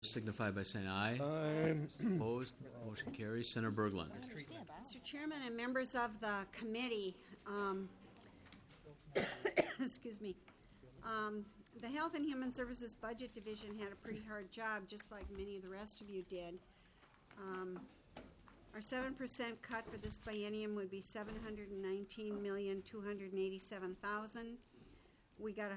signify by saying aye. Aye. Opposed? Motion carries. Senator Berglund. Mr. Chairman and members of the committee, excuse me, the Health and Human Services Budget Division had a pretty hard job, just like many of the rest of you did. Our 7% cut for this biennium would be $719,287,000. We got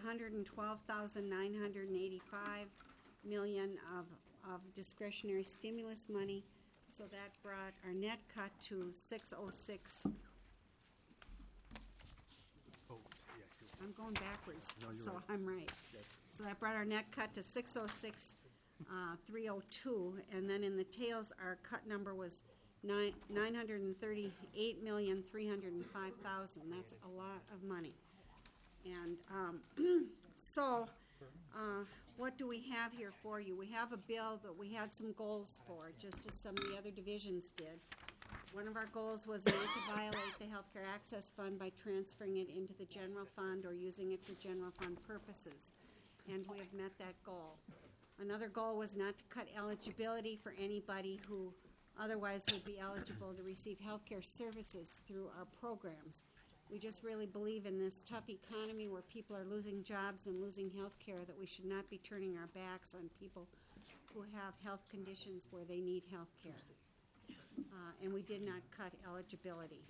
$112,985 million of discretionary stimulus money, so that brought our net cut to 606. I'm going backwards, so right. I'm right. Yes. So that brought our net cut to 606,302, and then in the tails, our cut number was $938,305,000. That's a lot of money. And what do we have here for you? We have a bill that we had some goals for, just as some of the other divisions did. One of our goals was not to violate the Healthcare Access Fund by transferring it into the general fund or using it for general fund purposes, and we have met that goal. Another goal was not to cut eligibility for anybody who otherwise would be eligible to receive healthcare services through our programs. We just really believe in this tough economy where people are losing jobs and losing health care that we should not be turning our backs on people who have health conditions where they need health care. And we did not cut eligibility.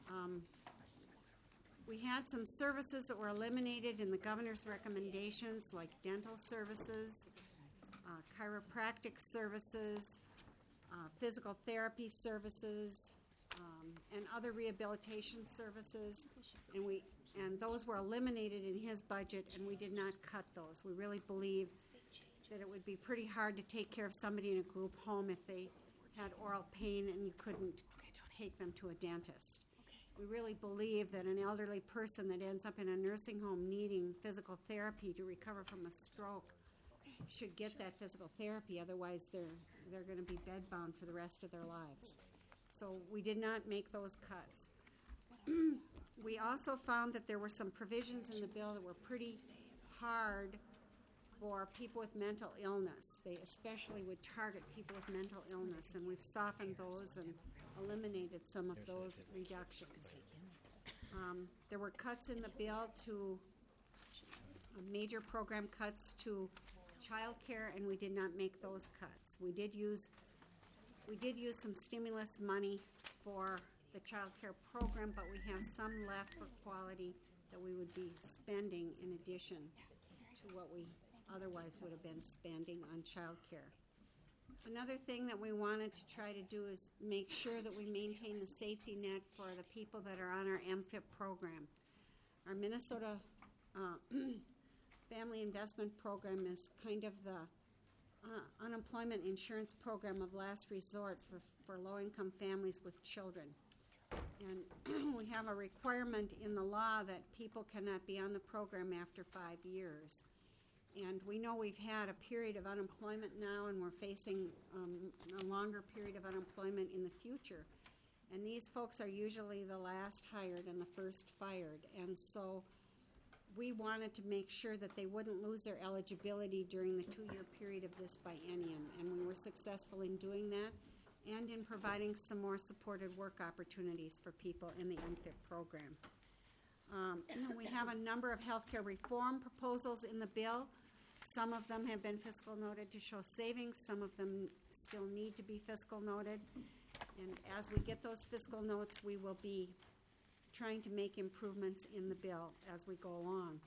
We had some services that were eliminated in the governor's recommendations, like dental services, chiropractic services, physical therapy services, and other rehabilitation services, and those were eliminated in his budget, and we did not cut those. We really believe that it would be pretty hard to take care of somebody in a group home if they had oral pain and you couldn't take them to a dentist. We really believe that an elderly person that ends up in a nursing home needing physical therapy to recover from a stroke should get that physical therapy, otherwise they're going to be bedbound for the rest of their lives. So we did not make those cuts. We also found that there were some provisions in the bill that were pretty hard for people with mental illness. They especially would target people with mental illness, and we've softened those and eliminated some of those reductions. There were cuts in the bill to major program cuts to child care, and we did not make those cuts. We did use some stimulus money for the child care program, but we have some left for quality that we would be spending in addition to what we otherwise would have been spending on child care. Another thing that we wanted to try to do is make sure that we maintain the safety net for the people that are on our MFIP program. Our Minnesota Family Investment Program is kind of the unemployment insurance program of last resort for low-income families with children. And we have a requirement in the law that people cannot be on the program after 5 years. And we know we've had a period of unemployment now, and we're facing a longer period of unemployment in the future. And these folks are usually the last hired and the first fired. And so we wanted to make sure that they wouldn't lose their eligibility during the 2-year period of this biennium. And we were successful in doing that and in providing some more supported work opportunities for people in the MFIP program. We have a number of healthcare reform proposals in the bill. Some of them have been fiscal noted to show savings. Some of them still need to be fiscal noted. And as we get those fiscal notes, we will be trying to make improvements in the bill as we go along.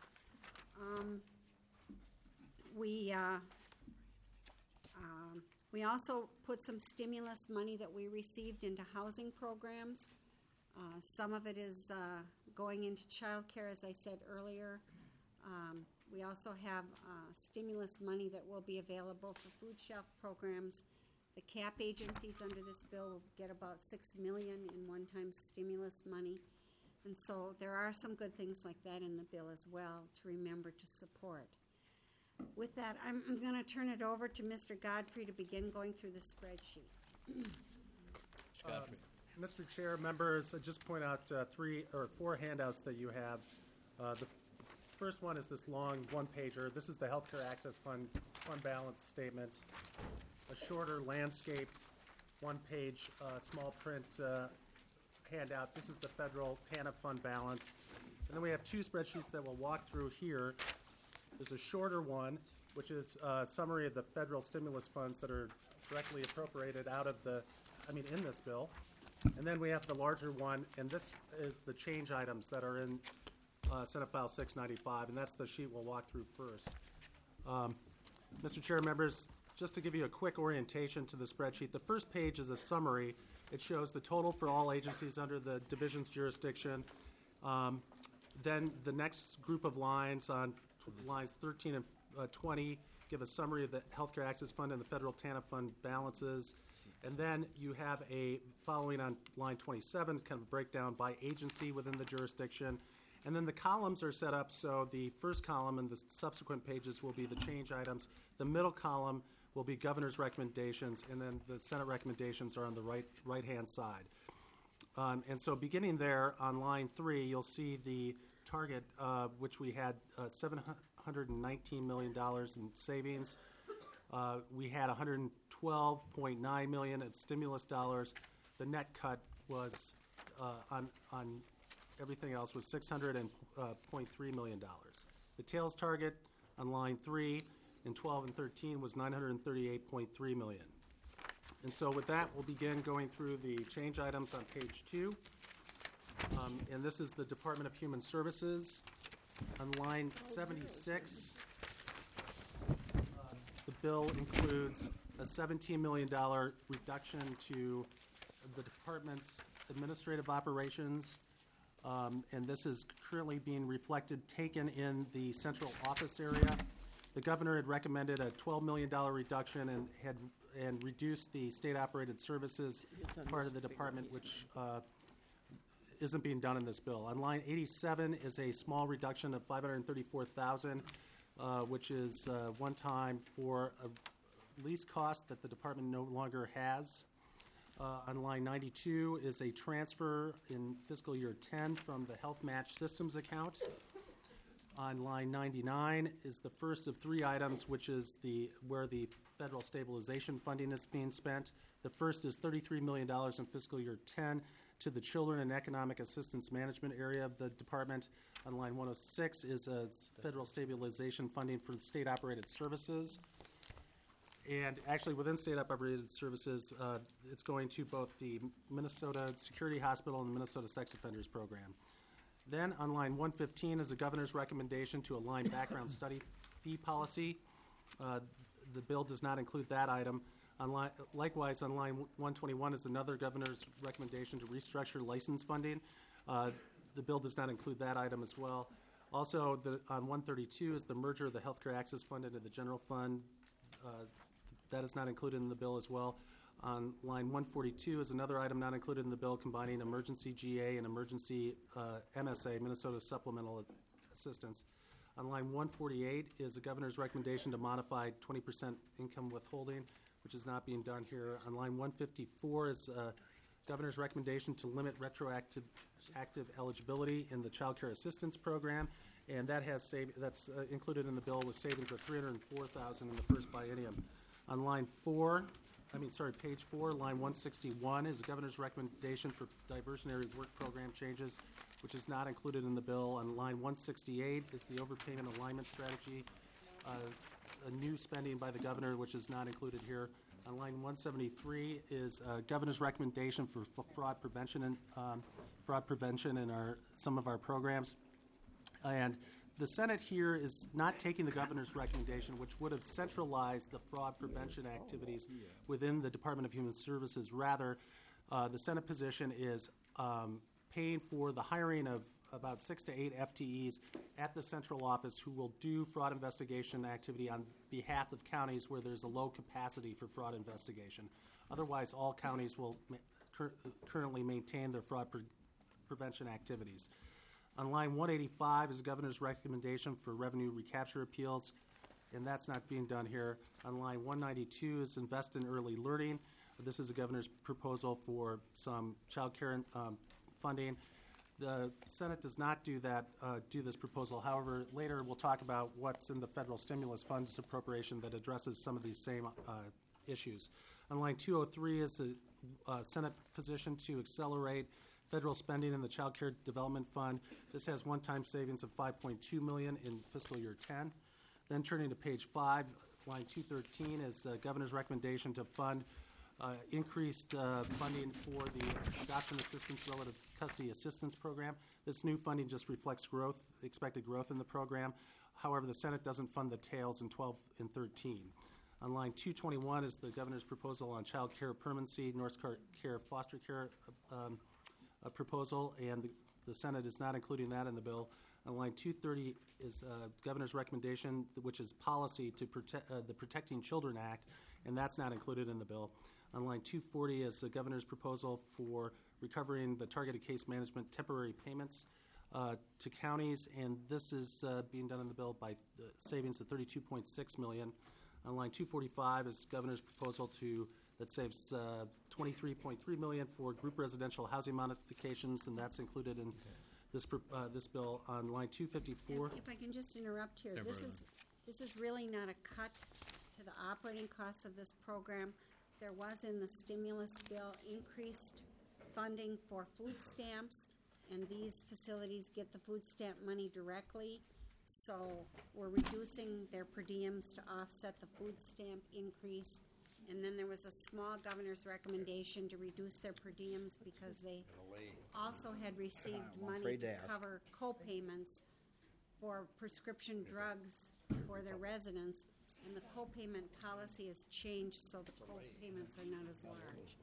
We also put some stimulus money that we received into housing programs. Some of it is going into child care, as I said earlier. We also have stimulus money that will be available for food shelf programs. The CAP agencies under this bill will get about $6 million in one-time stimulus money. And so there are some good things like that in the bill as well to remember to support. With that, I'm going to turn it over to Mr. Godfrey to begin going through the spreadsheet. Mr. Godfrey. Mr. Chair, members, just point out 3 or 4 handouts that you have. The first one is this long one-pager. This is the Healthcare Access Fund balance statement. A shorter landscaped one-page small print handout. This is the federal TANF fund balance. And then we have two spreadsheets that we'll walk through here. There's a shorter one, which is a summary of the federal stimulus funds that are directly appropriated in this bill. And then we have the larger one, and this is the change items that are in Senate File 695, and that's the sheet we'll walk through first. Mr. Chair, members, just to give you a quick orientation to the spreadsheet, the first page is a summary. It shows the total for all agencies under the division's jurisdiction. Then the next group of lines on lines 13 and 20 give a summary of the Healthcare Access Fund and the federal TANF fund balances. And then you have following on line 27, kind of a breakdown by agency within the jurisdiction. And then the columns are set up so the first column and the subsequent pages will be the change items. The middle column will be governor's recommendations, and then the Senate recommendations are on the right-hand side. And so beginning there on line 3, you'll see the target, which we had $719 million in savings. We had $112.9 million of stimulus dollars. The net cut was on everything else was $600.3 million. The tails target on line 3 in 12 and 13 was $938.3 million. And so with that, we'll begin going through the change items on page 2. And this is the Department of Human Services. On line 76, the bill includes a $17 million reduction to the department's administrative operations. And this is currently being taken in the central office area. The governor had recommended a $12 million reduction and reduced the state-operated services part of the department, which isn't being done in this bill. On line 87 is a small reduction of $534,000, which is one time for a lease cost that the department no longer has. On line 92 is a transfer in fiscal year 10 from the Health Match Systems account. On line 99 is the first of 3 items, which is where the federal stabilization funding is being spent. The first is $33 million in fiscal year 10 to the Children and Economic Assistance Management area of the department. On line 106 is a federal stabilization funding for state-operated services. And actually, within state-operated services, it's going to both the Minnesota Security Hospital and the Minnesota Sex Offenders Program. Then on line 115 is the governor's recommendation to align background study fee policy. The bill does not include that item. Likewise, on line 121 is another governor's recommendation to restructure license funding. The bill does not include that item as well. Also, on 132 is the merger of the Healthcare Access Fund into the general fund. That is not included in the bill as well. On line 142 is another item not included in the bill, combining emergency GA and emergency MSA, Minnesota Supplemental Assistance. On line 148 is the governor's recommendation to modify 20% income withholding, which is not being done here. On line 154 is governor's recommendation to limit retroactive active eligibility in the Child Care Assistance Program, and that's included in the bill with savings of $304,000 in the first biennium. On page 4, line 161 is the governor's recommendation for diversionary work program changes, which is not included in the bill. On line 168 is the overpayment alignment strategy, a new spending by the governor, which is not included here. On line 173 is governor's recommendation for fraud prevention in some of our programs. And the Senate here is not taking the governor's recommendation, which would have centralized the fraud prevention activities within the Department of Human Services. Rather, the Senate position is paying for the hiring of about 6 to 8 FTEs at the central office who will do fraud investigation activity on behalf of counties where there's a low capacity for fraud investigation. Otherwise, all counties will currently maintain their fraud prevention activities. On line 185 is the governor's recommendation for revenue recapture appeals, and that's not being done here. On line 192 is invest in early learning. This is the governor's proposal for some child care funding. The Senate does not do that, do this proposal. However, later we'll talk about what's in the federal stimulus funds appropriation that addresses some of these same issues. On line 203 is the Senate position to accelerate federal spending in the Child Care Development Fund. This has one-time savings of $5.2 million in fiscal year 10. Then turning to page 5, line 213 is the governor's recommendation to fund increased funding for the Adoption Assistance Relative Custody Assistance Program. This new funding just reflects growth, expected growth in the program. However, the Senate doesn't fund the tails in 12 and 13. On line 221 is the governor's proposal on child care permanency, North Care foster care proposal, and the Senate is not including that in the bill. On line 230 is governor's recommendation, which is policy to protect the Protecting Children Act, and that's not included in the bill. On line 240 is the governor's proposal for recovering the targeted case management temporary payments to counties, and this is being done in the bill by savings of $32.6 million. On line 245 is governor's proposal that saves $23.3 million for group residential housing modifications, and that's included in this bill. On line 254. If I can just interrupt here, this is really not a cut to the operating costs of this program. There was in the stimulus bill increased funding for food stamps, and these facilities get the food stamp money directly. So we're reducing their per diems to offset the food stamp increase. And then there was a small governor's recommendation to reduce their per diems because they also had received money to cover co-payments for prescription drugs for their residents. And the co-payment policy has changed, so the co-payments are not as large.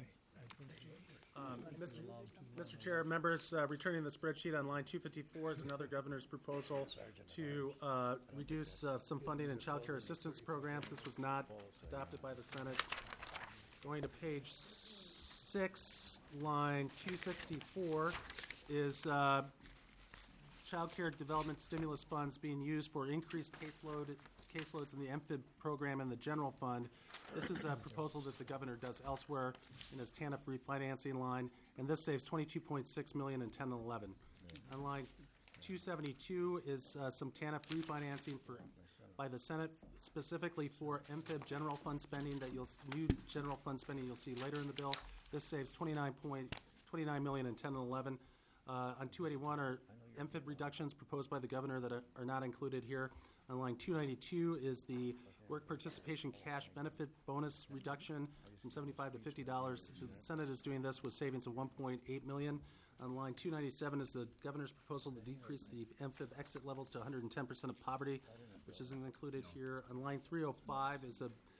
Mr. Chair, members, returning the spreadsheet on line 254 is another governor's proposal to reduce some funding in child care assistance programs. This was not adopted by the Senate. Going to page 6, line 264 is child care development stimulus funds being used for increased caseloads in the MFIB program and the general fund. This is a proposal that the governor does elsewhere in his TANF refinancing line, and this saves $22.6 million in 10 and 11. On line 272 is some TANF refinancing by the Senate, specifically for MFIB general fund spending new general fund spending you'll see later in the bill. This saves $29 million in 10 and 11. On 281 are MFIB reductions proposed by the governor that are not included here. On line 292 is the work participation cash benefit bonus reduction from $75 to $50. The Senate is doing this with savings of $1.8 million. On line 297 is the governor's proposal to decrease the MFIB exit levels to 110% of poverty, which isn't included here. On line 305 is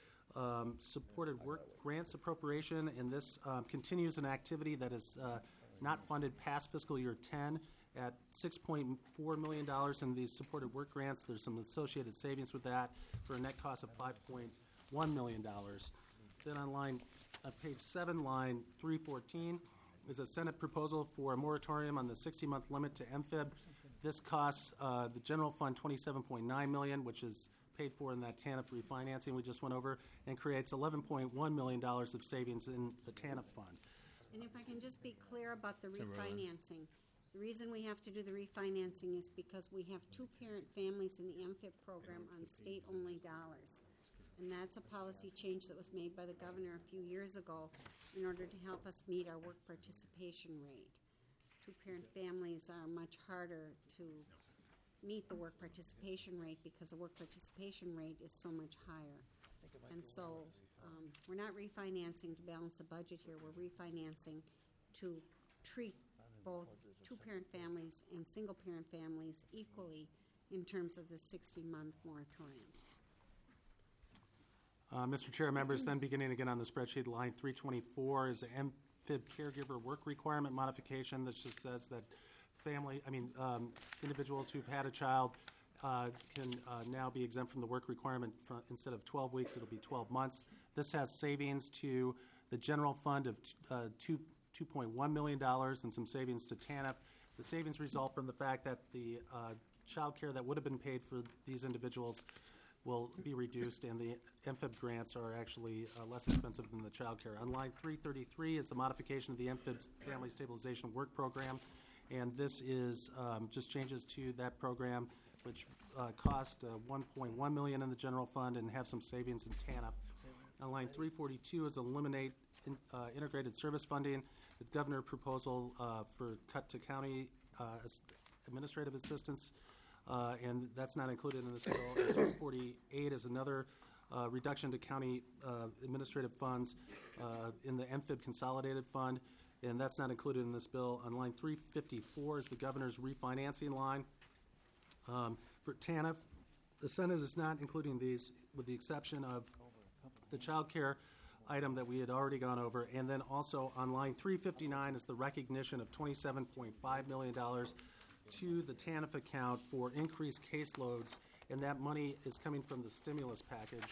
a supported work grants appropriation, and this continues an activity that is not funded past fiscal year 10. At $6.4 million in these supported work grants. There's some associated savings with that for a net cost of $5.1 million. Then on page 7, line 314, is a Senate proposal for a moratorium on the 60-month limit to MFIB. This costs the general fund $27.9 million, which is paid for in that TANF refinancing we just went over, and creates $11.1 million of savings in the TANF fund. And if I can just be clear about the refinancing. The reason we have to do the refinancing is because we have 2 parent families in the MFIP program on state-only dollars. And that's a policy change that was made by the governor a few years ago in order to help us meet our work participation rate. 2 parent families are much harder to meet the work participation rate because the work participation rate is so much higher. And so we're not refinancing to balance the budget here. We're refinancing to treat both 2-parent families and single-parent families equally in terms of the 60-month moratorium. Mr. Chair, members, then beginning again on the spreadsheet, line 324 is the MFIB caregiver work requirement modification that just says that individuals who've had a child can now be exempt from the work requirement. Instead of 12 weeks, it'll be 12 months. This has savings to the general fund of $2.1 million and some savings to TANF. The savings result from the fact that the child care that would have been paid for these individuals will be reduced, and the MFIB grants are actually less expensive than the child care. On line 333 is the modification of the MFIB Family Stabilization Work Program, And this is just changes to that program, which cost $1.1 million in the general fund and have some savings in TANF. On line 342 is eliminate integrated service funding. The governor proposal for cut to county administrative assistance, and that's not included in this bill. 348 is another reduction to county administrative funds in the MFIB consolidated fund, and that's not included in this bill. On line 354 is the governor's refinancing line. For TANF, the Senate is not including these with the exception of the child care item that we had already gone over. And then also on line 359 is the recognition of $27.5 million to the TANF account for increased caseloads, and that money is coming from the stimulus package.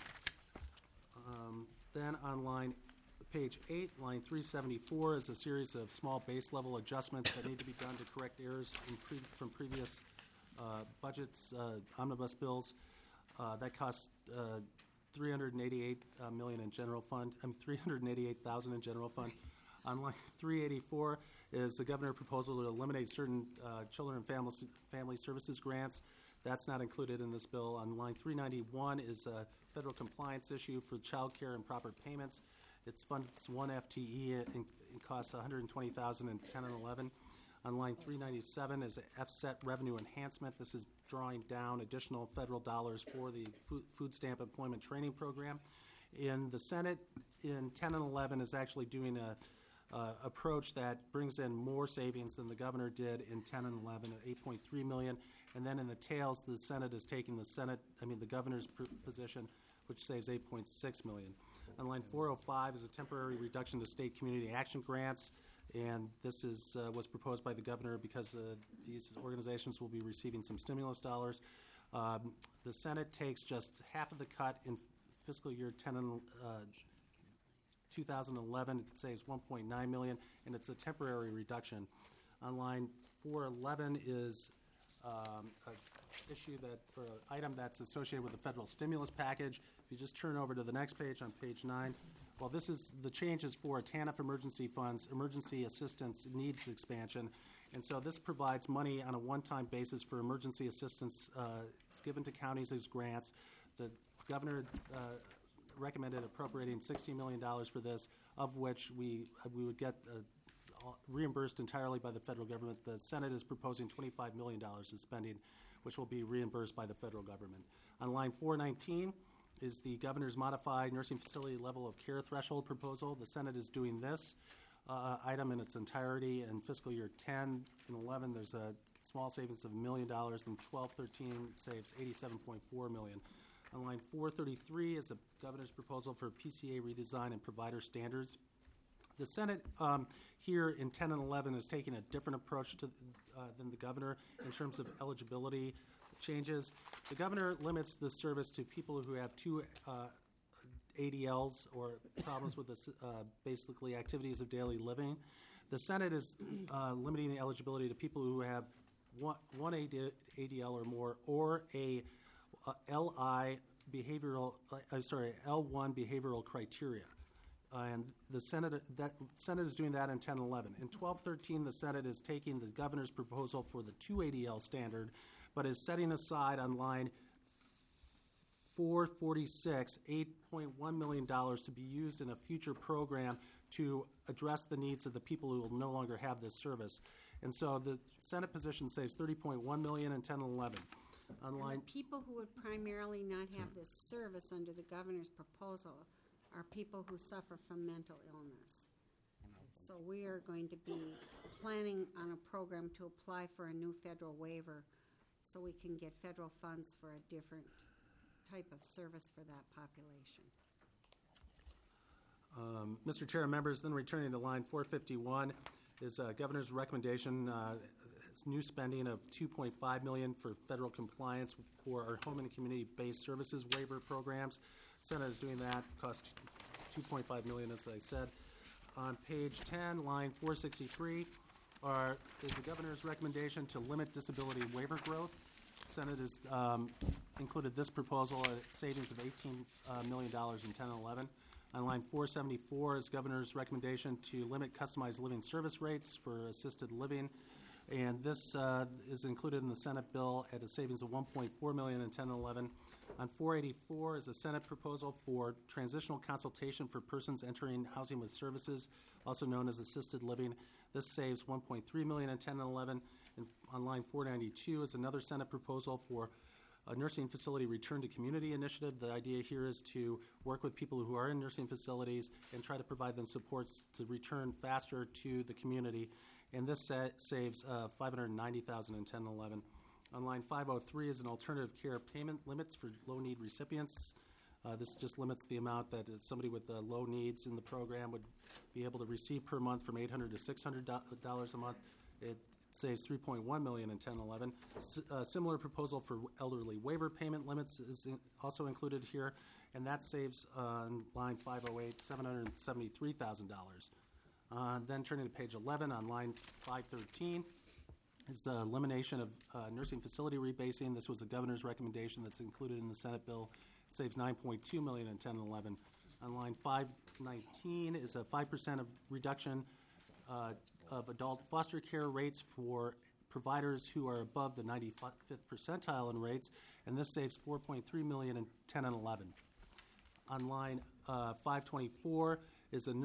Then on page 8, line 374 is a series of small base level adjustments that need to be done to correct errors from previous budgets, omnibus bills. That costs $388 million in general fund. $388,000 in general fund. On line 384 is the governor proposal to eliminate certain children and family services grants. That's not included in this bill. On line 391 is a federal compliance issue for child care and proper payments. It's funds 1 FTE and it costs $120,000 in 10 and 11. On line 397 is FSET revenue enhancement. This is drawing down additional federal dollars for the food stamp employment training program. In the Senate, in 10 and 11 is actually doing a approach that brings in more savings than the governor did in 10 and 11 at $8.3 million. And then in the tails, the Senate is taking the governor's position, which saves $8.6 million. On line 405 is a temporary reduction to state community action grants. And this was proposed by the governor because these organizations will be receiving some stimulus dollars. The Senate takes just half of the cut in fiscal year 2011. It saves $1.9 million, and it's a temporary reduction. On line 411 is an issue for an item that's associated with the federal stimulus package. If you just turn over to the next page on page 9. Well, this is the changes for TANF emergency funds, emergency assistance needs expansion. And so this provides money on a one-time basis for emergency assistance. It's given to counties as grants. The governor recommended appropriating $60 million for this, of which we would get reimbursed entirely by the federal government. The Senate is proposing $25 million in spending, which will be reimbursed by the federal government. On line 419, is the governor's modified nursing facility level of care threshold proposal. The Senate is doing this item in its entirety. In fiscal year 10 and 11, there's a small savings of $1 million. In 12-13, it saves $87.4 million. On line 433 is the governor's proposal for PCA redesign and provider standards. The Senate here in 10 and 11 is taking a different approach than the governor in terms of eligibility changes. The governor limits the service to people who have 2 ADLs or problems with basically activities of daily living. The Senate is limiting the eligibility to people who have one ADL or more, or a L1 behavioral criteria. And the Senate is doing that in 10 and 11. In 12-13, the Senate is taking the governor's proposal for the 2 ADL standard, but is setting aside on line 446 $8.1 million to be used in a future program to address the needs of the people who will no longer have this service. And so the Senate position saves $30.1 million in 10 and 11. On line, people who would primarily not have this service under the governor's proposal are people who suffer from mental illness. So we are going to be planning on a program to apply for a new federal waiver so we can get federal funds for a different type of service for that population. Mr. Chair and members, then returning to line 451 is governor's recommendation, new spending of $2.5 million for federal compliance for our home and community-based services waiver programs. Senate is doing that, cost $2.5 million, as I said. On page 10, line 463, is the governor's recommendation to limit disability waiver growth. Senate has included this proposal at savings of $18 million in 10 and 11. On line 474 is governor's recommendation to limit customized living service rates for assisted living. And this is included in the Senate bill at a savings of $1.4 million in 10 and 11. On 484 is a Senate proposal for transitional consultation for persons entering housing with services, also known as assisted living. This saves $1.3 million in 10 and 11. And on line 492 is another Senate proposal for a nursing facility return to community initiative. The idea here is to work with people who are in nursing facilities and try to provide them supports to return faster to the community. And this saves $590,000 in 10 and 11. On line 503 is an alternative care payment limits for low-need recipients. This just limits the amount that somebody with low needs in the program would be able to receive per month from $800 to $600 a month. It saves $3.1 million in 10 and 11. Similar proposal for elderly waiver payment limits is also included here, and that saves on line 508 $773,000. Then turning to page 11 on line 513 is the elimination of nursing facility rebasing. This was the governor's recommendation that's included in the Senate bill. It saves $9.2 million in 10 and 11. On line 519 is a 5% of reduction of adult foster care rates for providers who are above the 95th percentile in rates, and this saves $4.3 million in 10 and 11. On line 524 is a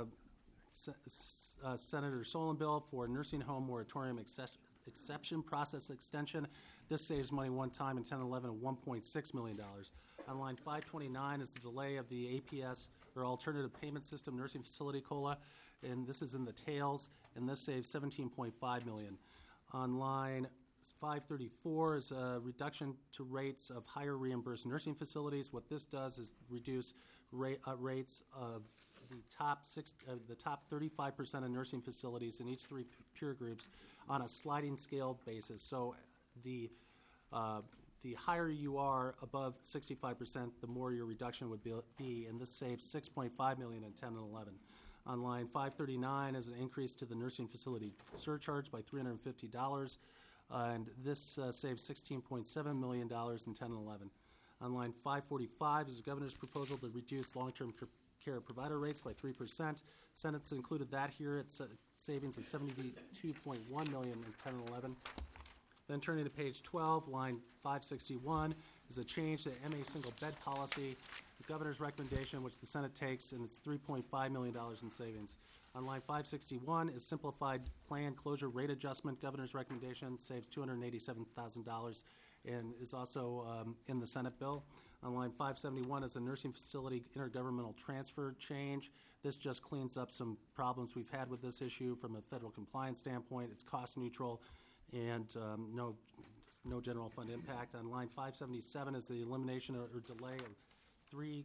Senator Solon bill for nursing home moratorium exception process extension. This saves money one time in 10 and 11 of $1.6 million. On line 529 is the delay of the APS, or Alternative Payment System Nursing Facility COLA, and this is in the tails, and this saves $17.5 million. On line 534 is a reduction to rates of higher reimbursed nursing facilities. What this does is reduce rates of the top 35% of nursing facilities in each three peer groups on a sliding scale basis. So the higher you are above 65%, the more your reduction would be, and this saves $6.5 million in 10 and 11. On line 539 is an increase to the nursing facility surcharge by $350, and this saves $16.7 million in 10 and 11. On line 545 is the governor's proposal to reduce long-term care provider rates by 3%. Senate's included that here. It's savings of $72.1 million in 10 and 11. Then turning to page 12, line 561 is a change to MA single bed policy. The governor's recommendation, which the Senate takes, and it's $3.5 million in savings. On line 561 is simplified plan closure rate adjustment. Governor's recommendation saves $287,000 and is also in the Senate bill. On line 571 is a nursing facility intergovernmental transfer change. This just cleans up some problems we've had with this issue from a federal compliance standpoint. It's cost neutral and no general fund impact. On line 577 is the elimination or delay of three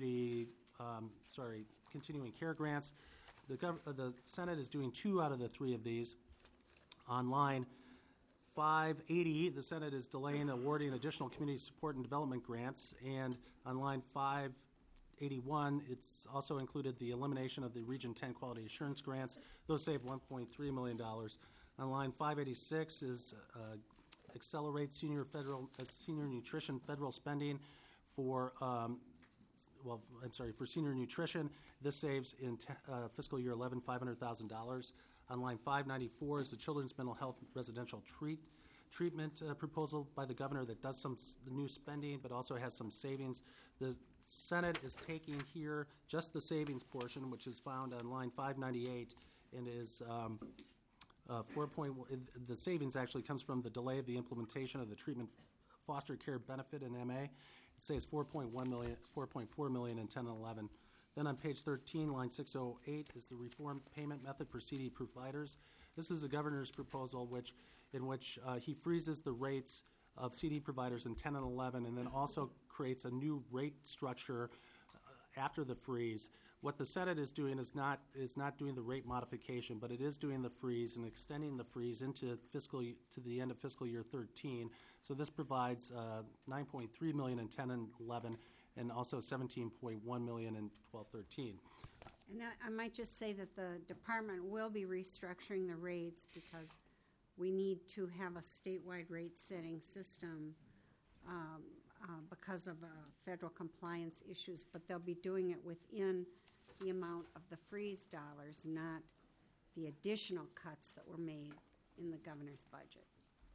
continuing care grants. The Senate is doing 2 out of the 3 of these. On line 580, the Senate is delaying awarding additional community support and development grants. And on line 581, it's also included the elimination of the Region 10 quality assurance grants. Those save $1.3 million. On line 586 is accelerate senior nutrition federal spending for senior nutrition. This saves in fiscal year 11 $500,000. On line 594 is the Children's Mental Health Residential Treatment proposal by the governor that does some new spending but also has some savings. The Senate is taking here just the savings portion, which is found on line 598, and is the savings actually comes from the delay of the implementation of the treatment foster care benefit in MA. It saves $4.4 million in 10 and 11. Then on page 13, line 608 is the reformed payment method for CD providers. This is the governor's proposal in which he freezes the rates of CD providers in 10 and 11 and then also creates a new rate structure after the freeze. What the Senate is doing is not doing the rate modification, but it is doing the freeze and extending the freeze to the end of fiscal year 13. So this provides $9.3 million in 10 and 11, and also $17.1 million in 12-13. And I might just say that the department will be restructuring the rates because we need to have a statewide rate-setting system because of federal compliance issues, but they'll be doing it within the amount of the freeze dollars, not the additional cuts that were made in the governor's budget.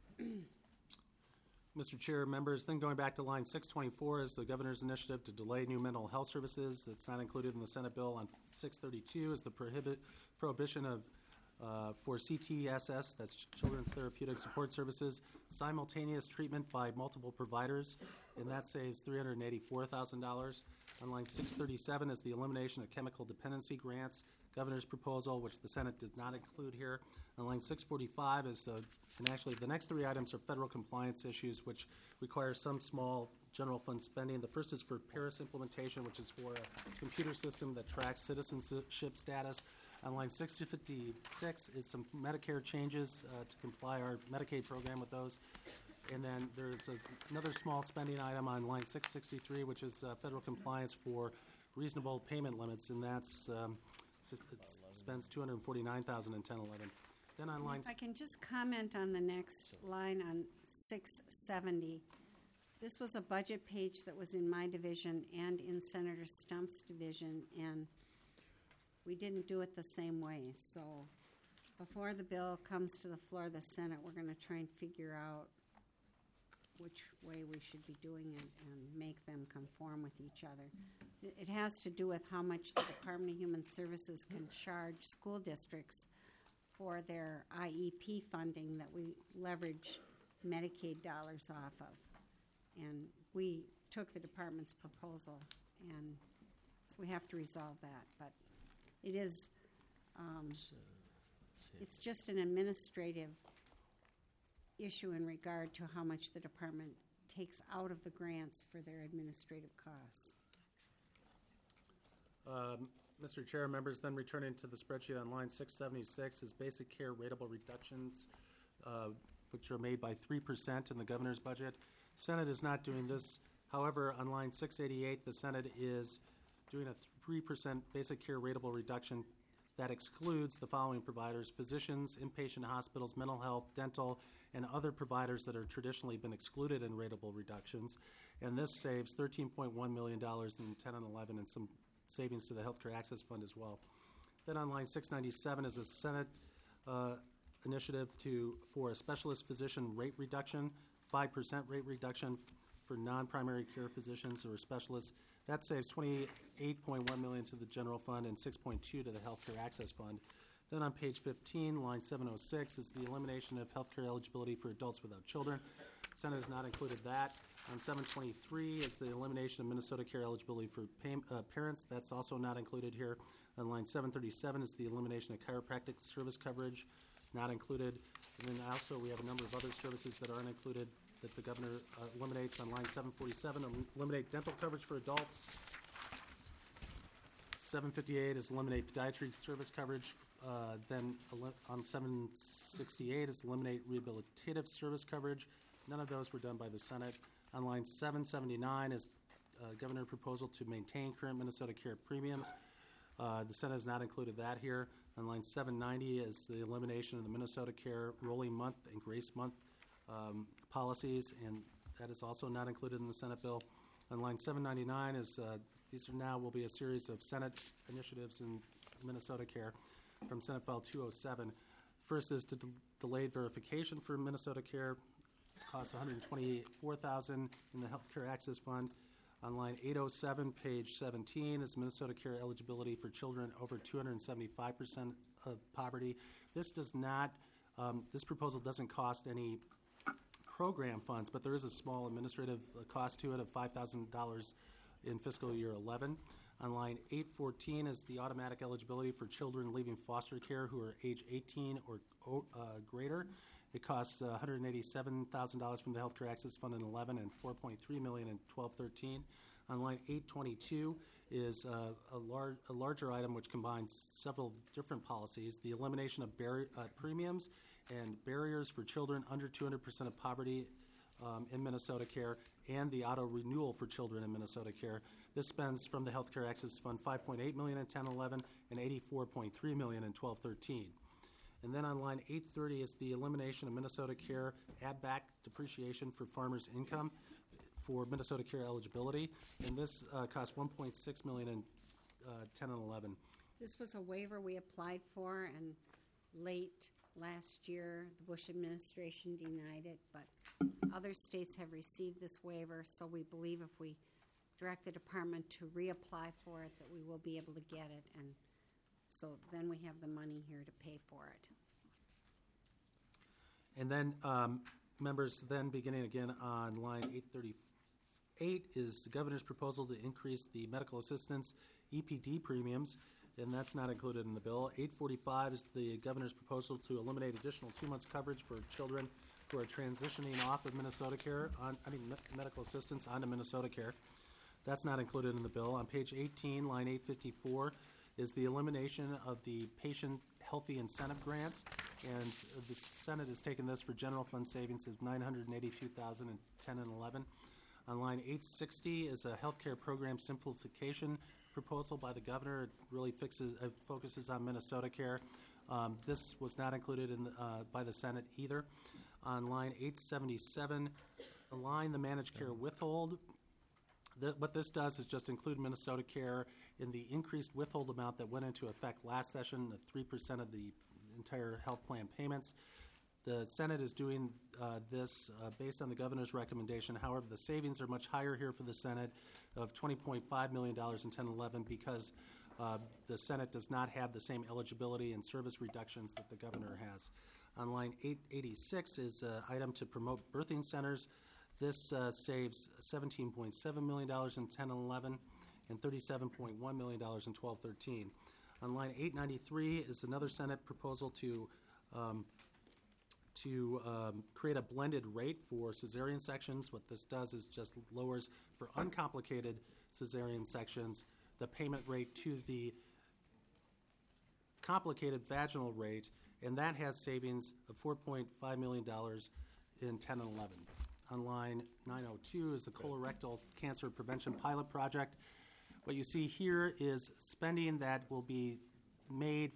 Mr. Chair, members, then going back to line 624 is the governor's initiative to delay new mental health services. It's not included in the Senate bill. On 632 is the prohibition of for CTSS, that's Children's Therapeutic Support Services, simultaneous treatment by multiple providers, and that saves $384,000. On line 637 is the elimination of chemical dependency grants, governor's proposal, which the Senate did not include here. On line 645 is and actually the next three items are federal compliance issues, which require some small general fund spending. The first is for Paris implementation, which is for a computer system that tracks citizenship status. On line 656 is some Medicare changes to comply our Medicaid program with those. And then there's another small spending item on line 663, which is federal compliance for reasonable payment limits, and that's it spends $249,000 in 10-11. Then on line, If I can just comment on the next line on 670. This was a budget page that was in my division and in Senator Stump's division, and we didn't do it the same way. So before the bill comes to the floor of the Senate, we're going to try and figure out which way we should be doing it and make them conform with each other. It has to do with how much the Department of Human Services can charge school districts for their IEP funding that we leverage Medicaid dollars off of. And we took the department's proposal, and so we have to resolve that. But it is, it's just an administrative issue in regard to how much the department takes out of the grants for their administrative costs. Mr. Chair, members, then returning to the spreadsheet on line 676 is basic care rateable reductions, which are made by 3% in the governor's budget. Senate is not doing this. However, on line 688, the Senate is doing a 3% basic care rateable reduction that excludes the following providers: physicians, inpatient hospitals, mental health, dental, and other providers that are traditionally been excluded in rateable reductions. And this saves $13.1 million in 10 and 11 and some savings to the Healthcare Access Fund as well. Then on line 697 is a Senate initiative for a specialist physician rate reduction, 5% rate reduction for non-primary care physicians or specialists. That saves $28.1 million to the general fund and $6.2 to the Healthcare Access Fund. Then on page 15, line 706 is the elimination of healthcare eligibility for adults without children. Senate has not included that. On 723 is the elimination of Minnesota Care eligibility for parents. That's also not included here. On line 737 is the elimination of chiropractic service coverage, not included. And then also we have a number of other services that aren't included that the governor eliminates. On line 747, eliminate dental coverage for adults. 758 is eliminate podiatry service coverage. Then on 768 is eliminate rehabilitative service coverage. None of those were done by the Senate. On line 779 is governor proposal to maintain current Minnesota Care premiums. The Senate has not included that here. On line 790 is the elimination of the Minnesota Care rolling month and grace month policies, and that is also not included in the Senate bill. On line 799 is these are now will be a series of Senate initiatives in Minnesota Care from Senate File 207. First is to delayed verification for Minnesota Care. Costs $124,000 in the Healthcare Access Fund. On line 807, page 17, is Minnesota Care eligibility for children over 275% of poverty. This does not. This proposal doesn't cost any program funds, but there is a small administrative cost to it of $5,000 in fiscal year 11. On line 814 is the automatic eligibility for children leaving foster care who are age 18 or greater. It costs $187,000 from the Healthcare Access Fund in 11 and $4.3 million in 12-13. On line 822 is a larger item which combines several different policies: the elimination of premiums and barriers for children under 200% of poverty in Minnesota Care, and the auto renewal for children in Minnesota Care. This spends from the Healthcare Access Fund $5.8 million in 10-11 and $84.3 million in 12-13. And then on line 830 is the elimination of Minnesota Care add-back depreciation for farmers' income for Minnesota Care eligibility, and this costs $1.6 million in 10 and 11. This was a waiver we applied for, and late Last year, the Bush administration denied it, but other states have received this waiver, so we believe if we direct the department to reapply for it, that we will be able to get it, and so then we have the money here to pay for it. And then, members, then beginning again on line 838 is the governor's proposal to increase the medical assistance EPD premiums, and that's not included in the bill. 845 is the governor's proposal to eliminate additional 2 months coverage for children who are transitioning off of Minnesota Care, medical assistance onto Minnesota Care. That's not included in the bill. On page 18, line 854, is the elimination of the patient healthy incentive grants, and the Senate has taken this for general fund savings of $982,000 in 10 and 11. On line 860 is a healthcare program simplification proposal by the governor. It really focuses on Minnesota Care. This was not included by the Senate either. On line 877, align the managed care withhold. What this does is just include Minnesota Care in the increased withhold amount that went into effect last session of 3% of the entire health plan payments. The Senate is doing this based on the governor's recommendation. However, the savings are much higher here for the Senate of $20.5 million in 10-11 because the Senate does not have the same eligibility and service reductions that the governor has. On line 886 is an item to promote birthing centers. This saves $17.7 million in 10-11 and $37.1 million in 12-13. On line 893 is another Senate proposal to create a blended rate for cesarean sections. What this does is just lowers, for uncomplicated cesarean sections, the payment rate to the complicated vaginal rate, and that has savings of $4.5 million in 10 and 11. On line 902 is the colorectal cancer prevention pilot project. What you see here is spending that will be made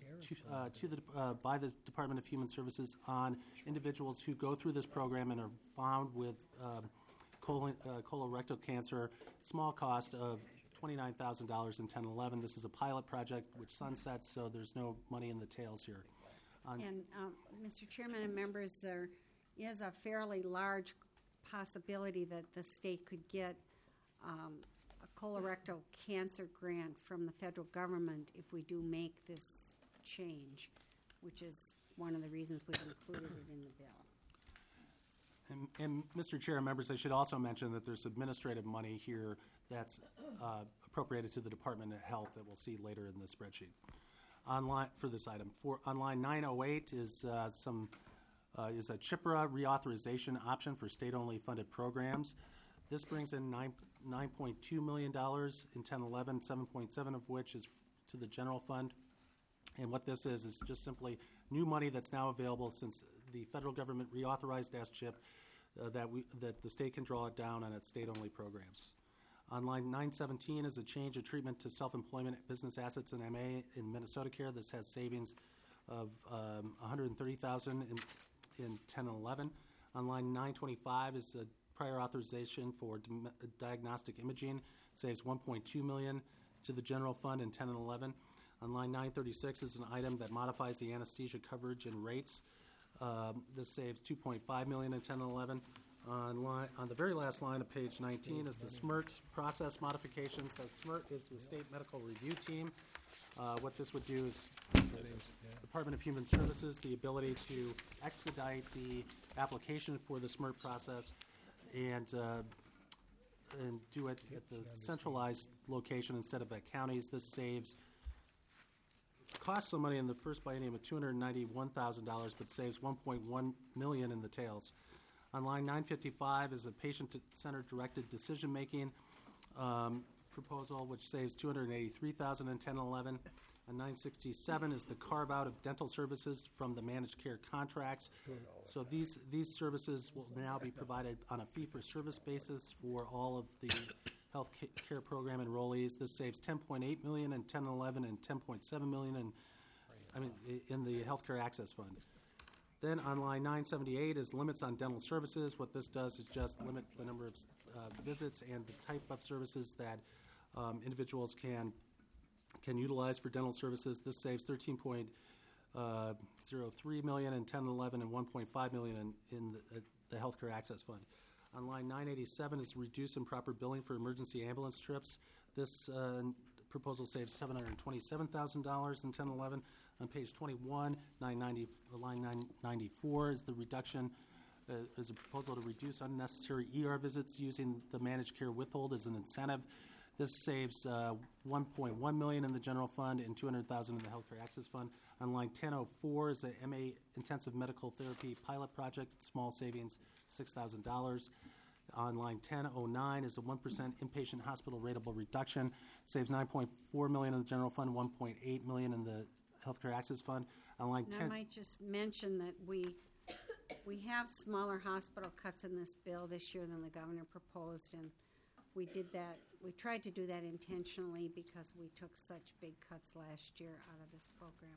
by the Department of Human Services on individuals who go through this program and are found with colorectal cancer. Small cost of $29,000 in 10-11. This is a pilot project which sunsets, so there's no money in the tails here. And Mr. Chairman and members, there is a fairly large possibility that the state could get a colorectal cancer grant from the federal government if we do make this change, which is one of the reasons we've included it in the bill. And Mr. Chair and members, I should also mention that there's administrative money here that's appropriated to the Department of Health that we'll see later in the spreadsheet. For this item, on line 908 is a CHIPRA reauthorization option for state-only funded programs. This brings in $9.2 million in 10-11, 7.7 of which is to the general fund. And what this is just simply new money that's now available since the federal government reauthorized S-CHIP that the state can draw it down on its state-only programs. On line 917 is a change of treatment to self-employment business assets in MA in Minnesota Care. This has savings of $130,000 in 10 and 11. On line 925 is a prior authorization for diagnostic imaging, saves $1.2 million to the general fund in 10 and 11. On line 936 is an item that modifies the anesthesia coverage and rates. This saves $2.5 million in 10 and 11. On the very last line of page 19 is the SMRT process modifications. The SMRT is the State Medical Review Team. What this would do is the Department of Human Services the ability to expedite the application for the SMRT process and do it at the centralized location instead of at counties. This costs some money in the first biennium of $291,000, but saves $1.1 million in the tails. On line 955 is a patient-centered directed decision-making proposal, which saves $283,000 in 10-11. On 967 is the carve-out of dental services from the managed care contracts. So these services will now be provided on a fee-for-service basis for all of the health care program enrollees. This saves $10.8 million in 10-11 and $10.7 million in the healthcare access fund. Then on line 978 is limits on dental services. What this does is just limit the number of visits and the type of services that individuals can utilize for dental services. This saves $13.8 $0.03 million in 10 and 11, and $1.5 million in the Healthcare Access Fund. On line 987 is reduce improper billing for emergency ambulance trips. This proposal saves $727,000 in 10 and 11. On page 21, line 994 is the reduction, is a proposal to reduce unnecessary ER visits using the managed care withhold as an incentive. This saves $1.1 million in the general fund and $200,000 in the Healthcare Access Fund. On line 1004 is the MA Intensive Medical Therapy Pilot Project, small savings, $6,000. On line 1009 is a 1% inpatient hospital rateable reduction, saves $9.4 million in the general fund, $1.8 million in the Healthcare Access Fund. On line And 10, I might just mention that we have smaller hospital cuts in this bill this year than the governor proposed, and we did that. We tried to do that intentionally because we took such big cuts last year out of this program.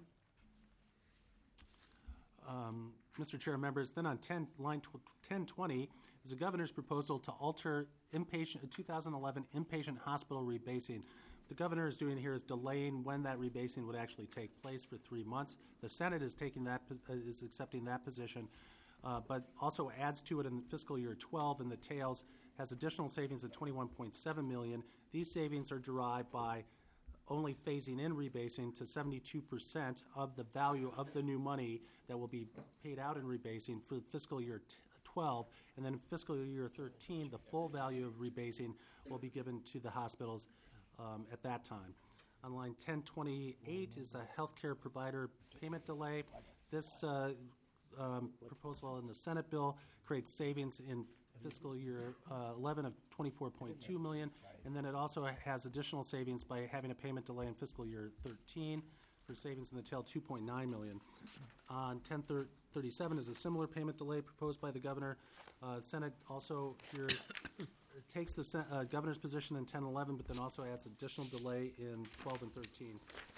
Mr. Chair, members, then on line 1020 is the governor's proposal to alter 2011 inpatient hospital rebasing. What the governor is doing here is delaying when that rebasing would actually take place for 3 months. The Senate is accepting that position, but also adds to it in fiscal year 12 in the tails, has additional savings of $21.7 million. These savings are derived by only phasing in rebasing to 72% of the value of the new money that will be paid out in rebasing for fiscal year 12, and then in fiscal year 13, the full value of rebasing will be given to the hospitals at that time. On line 1028 is the healthcare provider payment delay. This proposal in the Senate bill creates savings in fiscal year 11 of $24.2 million, and then it also has additional savings by having a payment delay in fiscal year 13 for savings in the tail, $2.9 million. On 1037 is a similar payment delay proposed by the governor. Senate also here takes the governor's position in 1011, but then also adds additional delay in 12 and 13.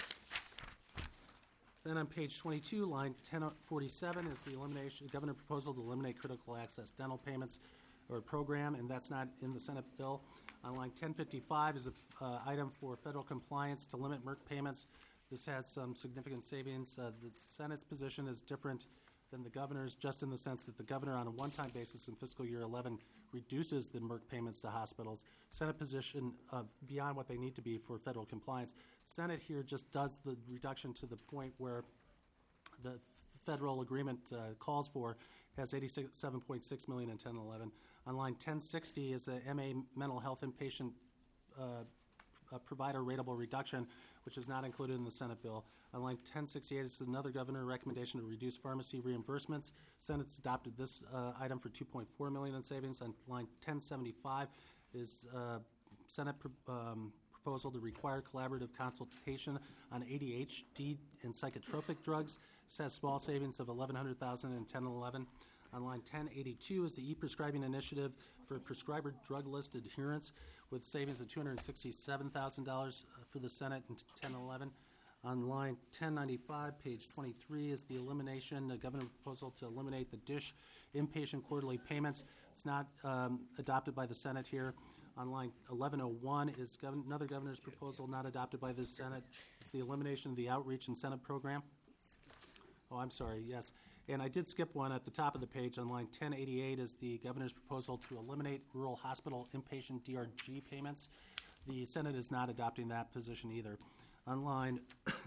Then on page 22, line 1047 is the governor proposal to eliminate critical access dental payments or program, and that's not in the Senate bill. On line 1055 is an item for federal compliance to limit Merck payments. This has some significant savings. The Senate's position is different than the governor's, just in the sense that the governor, on a one-time basis in fiscal year 11, reduces the Merck payments to hospitals. Senate position beyond what they need to be for federal compliance. Senate here just does the reduction to the point where the federal agreement calls for, has $87.6 million in 1011. On line 1060 is the MA mental health inpatient provider rateable reduction, which is not included in the Senate bill. On line 1068 is another governor recommendation to reduce pharmacy reimbursements. Senate's adopted this item for $2.4 million in savings. On line 1075 is Senate proposal to require collaborative consultation on ADHD and psychotropic drugs. This has small savings of $1,100,000 in 1011. On line 1082 is the e-prescribing initiative for prescriber drug list adherence, with savings of $267,000 for the Senate in 1011. On line 1095, page 23, is the governor proposal to eliminate the DISH inpatient quarterly payments. It's not adopted by the Senate here. On line 1101 is another governor's proposal not adopted by the Senate. It's the elimination of the outreach incentive program. Oh, I'm sorry, yes. And I did skip one at the top of the page. On line 1088 is the governor's proposal to eliminate rural hospital inpatient DRG payments. The Senate is not adopting that position either. On line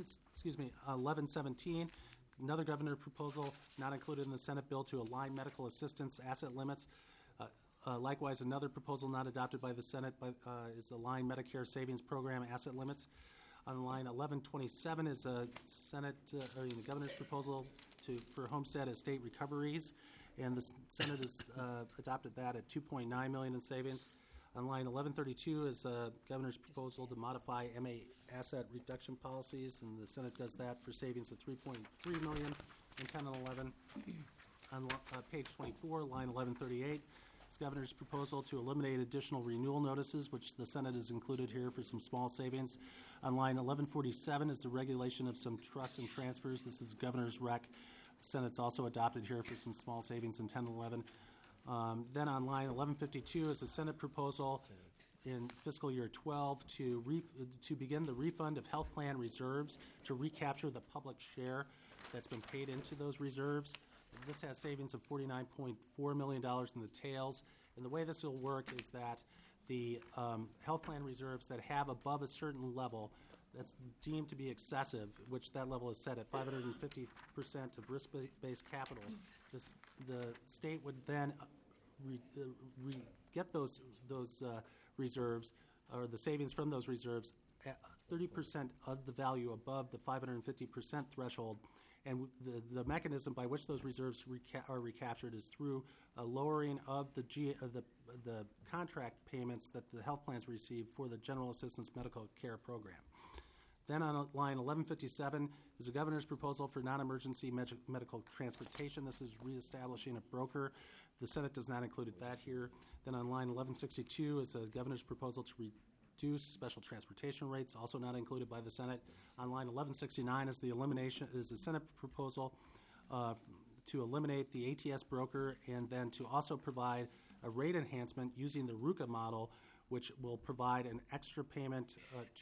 1117, another governor proposal not included in the Senate bill to align medical assistance asset limits. Likewise, another proposal not adopted by the Senate is the Align Medicare Savings Program asset limits. On line 1127 is a the governor's proposal for homestead estate recoveries, and the Senate has adopted that at $2.9 million in savings. On line 1132 is the governor's proposal to modify MA asset reduction policies, and the Senate does that for savings of $3.3 million in 10 and 11. On page 24, line 1138, is the governor's proposal to eliminate additional renewal notices, which the Senate has included here for some small savings. On line 1147 is the regulation of some trusts and transfers. This is governor's rec. The Senate's also adopted here for some small savings in 10 and 11. Then on line 1152 is the Senate proposal in fiscal year 12 to begin the refund of health plan reserves to recapture the public share that's been paid into those reserves. This has savings of $49.4 million in the tails. And the way this will work is that the health plan reserves that have above a certain level that's deemed to be excessive, which that level is set at 550% of risk-based capital, the state would then get those reserves, or the savings from those reserves, at 30% of the value above the 550% threshold. And the mechanism by which those reserves are recaptured is through a lowering of the contract payments that the health plans receive for the General Assistance Medical Care Program. Then on line 1157 is the governor's proposal for non-emergency medical transportation. This is reestablishing a broker. The Senate does not include that here. Then on line 1162 is the governor's proposal to reduce special transportation rates, also not included by the Senate. On line 1169 is the Senate proposal to eliminate the ATS broker and then to also provide a rate enhancement using the RUCA model, which will provide an extra payment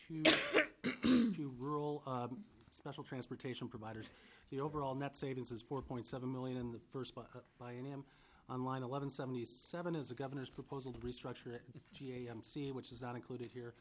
to rural special transportation providers. The overall net savings is $4.7 million in the first biennium. On line 1177 is the governor's proposal to restructure GAMC, which is not included here.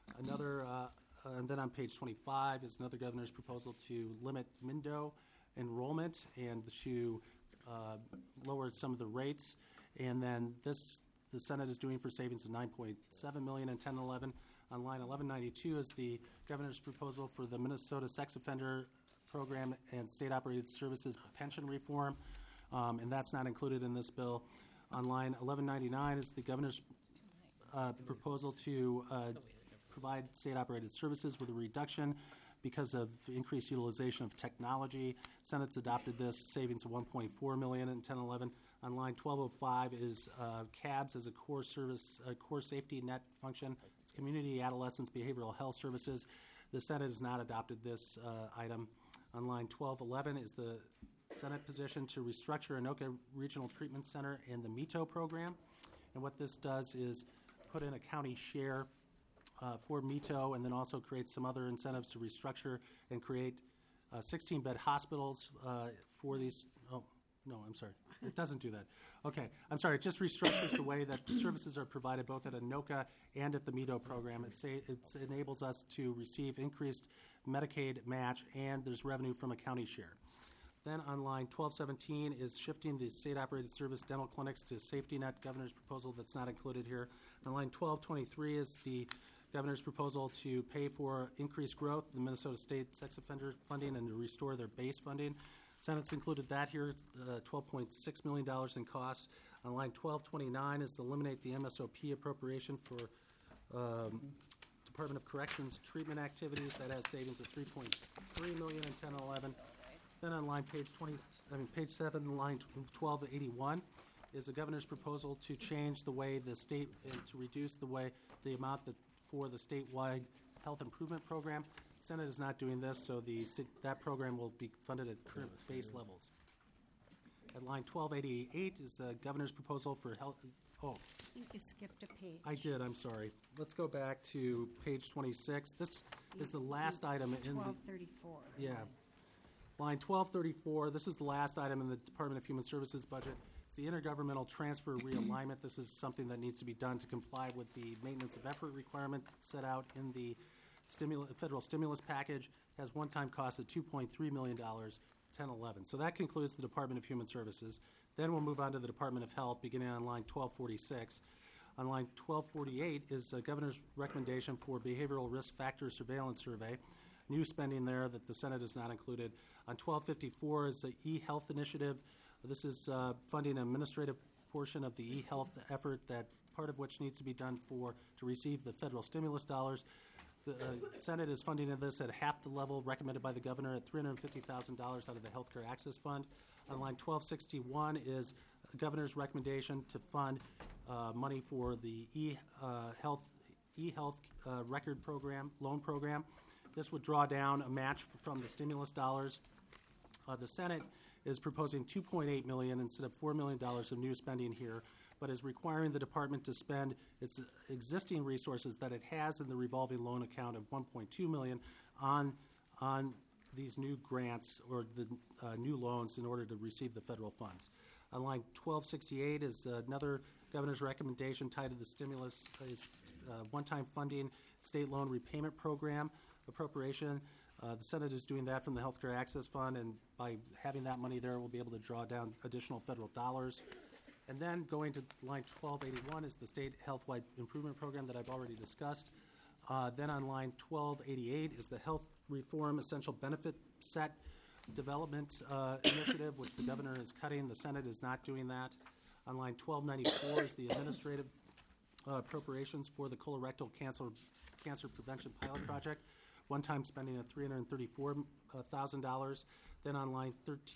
And then on page 25 is another governor's proposal to limit MINDO enrollment and to lower some of the rates. And then the Senate is doing for savings of $9.7 million in 10-11. On line 1192 is the governor's proposal for the Minnesota Sex Offender Program and State-Operated Services pension reform, and that's not included in this bill. On line 1199 is the governor's proposal to provide state-operated services with a reduction because of increased utilization of technology. Senate's adopted this, savings of $1.4 million in 10-11. On line 1205 is CABS as a core service, a core safety net function. It's Community Adolescents Behavioral Health Services. The Senate has not adopted this item. On line 1211 is the Senate position to restructure Anoka Regional Treatment Center and the METO program. And what this does is put in a county share for METO and then also create some other incentives to restructure and create 16-bed hospitals for these. Oh, no, I'm sorry. It doesn't do that. Okay, I'm sorry. It just restructures the way that the services are provided both at Anoka and at the METO program. It enables us to receive increased Medicaid match, and there's revenue from a county share. Then on line 1217 is shifting the state-operated service dental clinics to safety net, governor's proposal that's not included here. On line 1223 is the governor's proposal to pay for increased growth in the Minnesota State sex offender funding and to restore their base funding. Senate's included that here, $12.6 million in costs. On line 1229 is to eliminate the MSOP appropriation for Department of Corrections treatment activities. That has savings of $3.3 million in 10-11. Then on line page 7, line 1281, is the governor's proposal to change the way the state, to reduce the amount that for the statewide health improvement program. Senate is not doing this, so that program will be funded at current base levels. At line 1288 is the governor's proposal for health. Oh, I think you skipped a page. I did. I'm sorry. Let's go back to page 26. This is the last item in 1234. Yeah. Line 1234, this is the last item in the Department of Human Services budget. It's the intergovernmental transfer realignment. This is something that needs to be done to comply with the maintenance of effort requirement set out in the federal stimulus package. It has one-time cost of $2.3 million, 10-11. So that concludes the Department of Human Services. Then we'll move on to the Department of Health, beginning on line 1246. On line 1248 is the governor's recommendation for behavioral risk factor surveillance survey. New spending there that the Senate has not included. On 1254 is the e-health initiative. This is funding an administrative portion of the e-health effort, that part of which needs to be done to receive the federal stimulus dollars. The Senate is funding this at half the level recommended by the governor at $350,000 out of the Healthcare Access Fund. On line 1261 is the governor's recommendation to fund money for the e-health record program, loan program. This would draw down a match from the stimulus dollars. The Senate is proposing $2.8 million instead of $4 million of new spending here but is requiring the department to spend its existing resources that it has in the revolving loan account of $1.2 million on these new grants or the new loans in order to receive the federal funds. On line 1268 is another governor's recommendation tied to the stimulus is one-time funding state loan repayment program appropriation. The Senate is doing that from the Healthcare Access Fund, and by having that money there, we'll be able to draw down additional federal dollars. And then going to line 1281 is the State Health-Wide Improvement Program that I've already discussed. Then on line 1288 is the Health Reform Essential Benefit Set Development Initiative, which the governor is cutting. The Senate is not doing that. On line 1294 is the administrative appropriations for the colorectal cancer prevention pilot project, one-time spending of $334,000. Then on line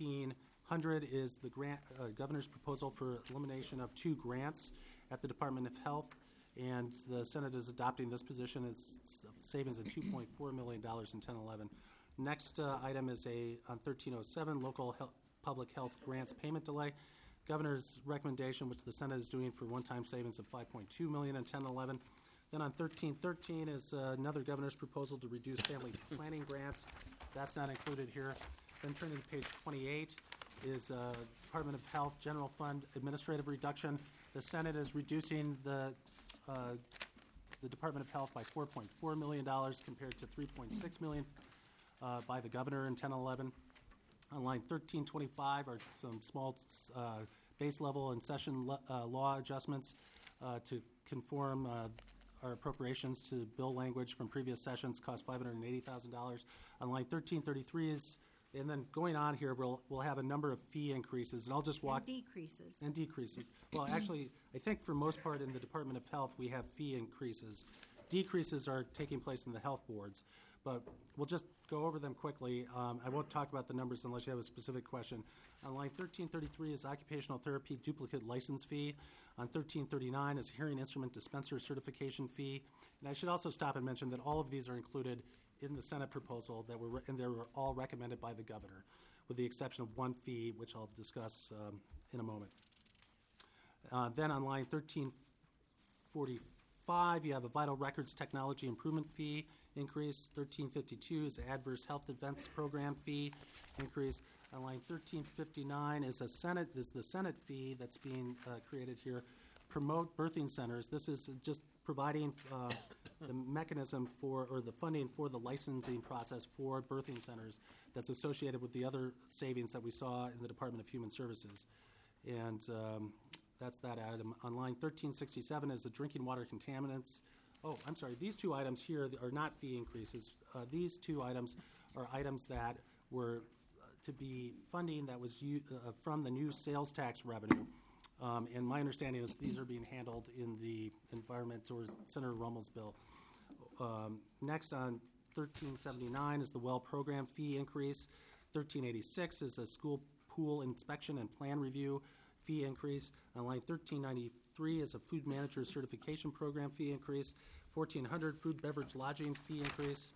1300 is the grant governor's proposal for elimination of 2 grants at the Department of Health, and the Senate is adopting this position. It's savings of $2.4 million in 1011. Next item is on 1307, local public health grants payment delay. Governor's recommendation, which the Senate is doing for one-time savings of $5.2 million in 1011. Then on 1313 is another governor's proposal to reduce family planning grants. That's not included here. Then turning to page 28 is Department of Health General Fund administrative reduction. The Senate is reducing the Department of Health by $4.4 million compared to $3.6 million by the governor in 1011. On line 1325 are some small base level and session law adjustments to conform our appropriations to bill language from previous sessions, cost $580,000. On line 1333 is, and then going on here, we'll have a number of fee increases, and I'll just walk. And decreases. Well, actually, I think for most part in the Department of Health, we have fee increases. Decreases are taking place in the health boards, but we'll just go over them quickly. I won't talk about the numbers unless you have a specific question. On line 1333 is occupational therapy duplicate license fee. On 1339 is hearing instrument dispenser certification fee. And I should also stop and mention that all of these are included in the Senate proposal and they were all recommended by the governor, with the exception of one fee, which I'll discuss in a moment. Then on line 1345, you have a vital records technology improvement fee increase. 1352 is the adverse health events program fee increase. On line 1359 is the Senate fee that's being created here. Promote birthing centers. This is just providing the mechanism for, or the funding for the licensing process for birthing centers that's associated with the other savings that we saw in the Department of Human Services. And that's that item. On line 1367 is the drinking water contaminants. Oh, I'm sorry. These 2 items here are not fee increases. These 2 items are items that were to be funding that was from the new sales tax revenue. And my understanding is these are being handled in the Environment or Senator Rummel's bill. Next on 1379 is the well program fee increase. 1386 is a school pool inspection and plan review fee increase. On line 1393 is a food manager certification program fee increase. 1400 food beverage lodging fee increase.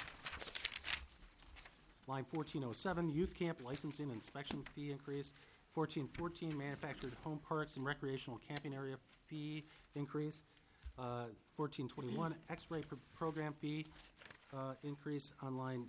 Line 1407 youth camp licensing and inspection fee increase. 1414 manufactured home parks and recreational camping area fee increase. 1421 X-ray program fee increase. On line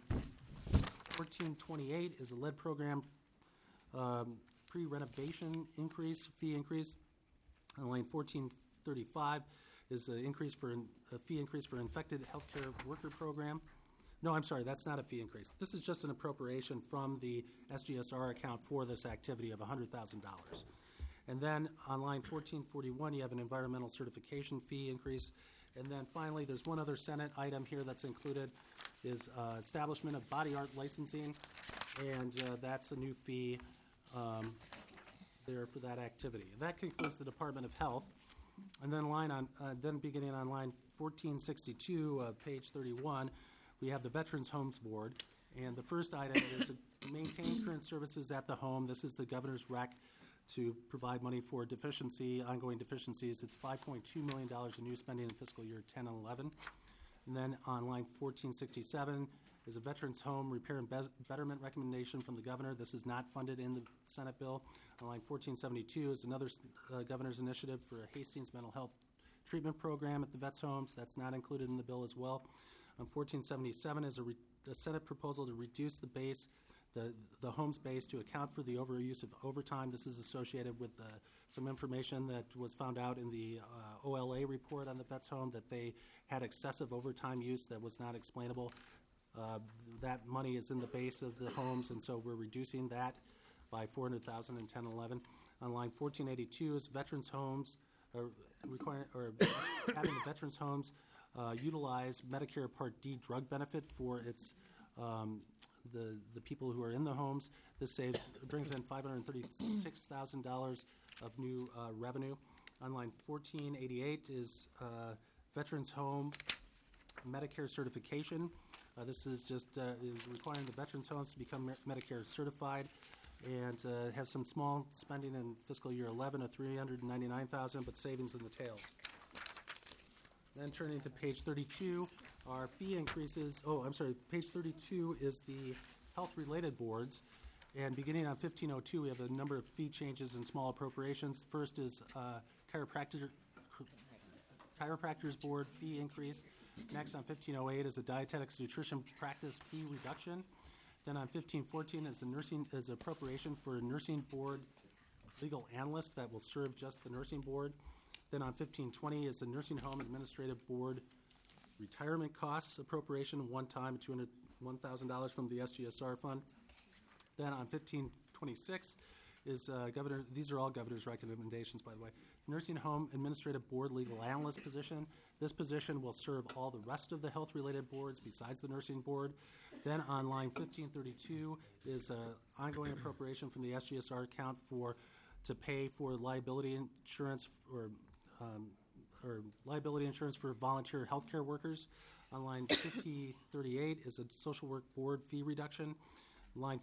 1428 is a lead program pre-renovation fee increase. On line 1435 is a fee increase for infected healthcare worker program. No, I'm sorry, that's not a fee increase. This is just an appropriation from the SGSR account for this activity of $100,000. And then on line 1441, you have an environmental certification fee increase. And then finally, there's one other Senate item here that's included, is establishment of body art licensing, and that's a new fee there for that activity. And that concludes the Department of Health. And then beginning on line 1462, page 31, we have the Veterans Homes Board. And the first item is to maintain current services at the home. This is the governor's rec to provide money for ongoing deficiencies. It's $5.2 million in new spending in fiscal year 10 and 11. And then on line 1467 is a Veterans Home Repair and Betterment recommendation from the governor. This is not funded in the Senate bill. On line 1472 is another governor's initiative for a Hastings mental health treatment program at the vets homes. That's not included in the bill as well. On 1477 is a Senate proposal to reduce the base, the home's base, to account for the overuse of overtime. This is associated with some information that was found out in the OLA report on the vets home, that they had excessive overtime use that was not explainable. That money is in the base of the homes, and so we're reducing that by $400,000 in 1011. On line 1482 is veterans homes, having the veterans homes utilize Medicare Part D drug benefit for its the people who are in the homes. This brings in $536,000 of new revenue. On line 1488 is veterans home Medicare certification. This is just is requiring the veterans homes to become Medicare certified, and has some small spending in fiscal year 11 of $399,000, but savings in the tails. Then turning to page 32, our fee increases. Page 32 is the health-related boards, and beginning on 1502, we have a number of fee changes and small appropriations. First is chiropractors board fee increase. Next, on 1508, is a dietetics nutrition practice fee reduction. Then on 1514 is appropriation for a nursing board legal analyst that will serve just the nursing board. Then on 1520 is the nursing home administrative board retirement costs appropriation, one time $201,000 from the SGSR fund. Then on 1526 is these are all governor's recommendations, by the way. Nursing home administrative board legal analyst position. This position will serve all the rest of the health-related boards besides the nursing board. Then on line 1532 is ongoing appropriation from the SGSR account to pay for liability insurance or liability insurance for volunteer healthcare workers. On line 5038 is a social work board fee reduction. Line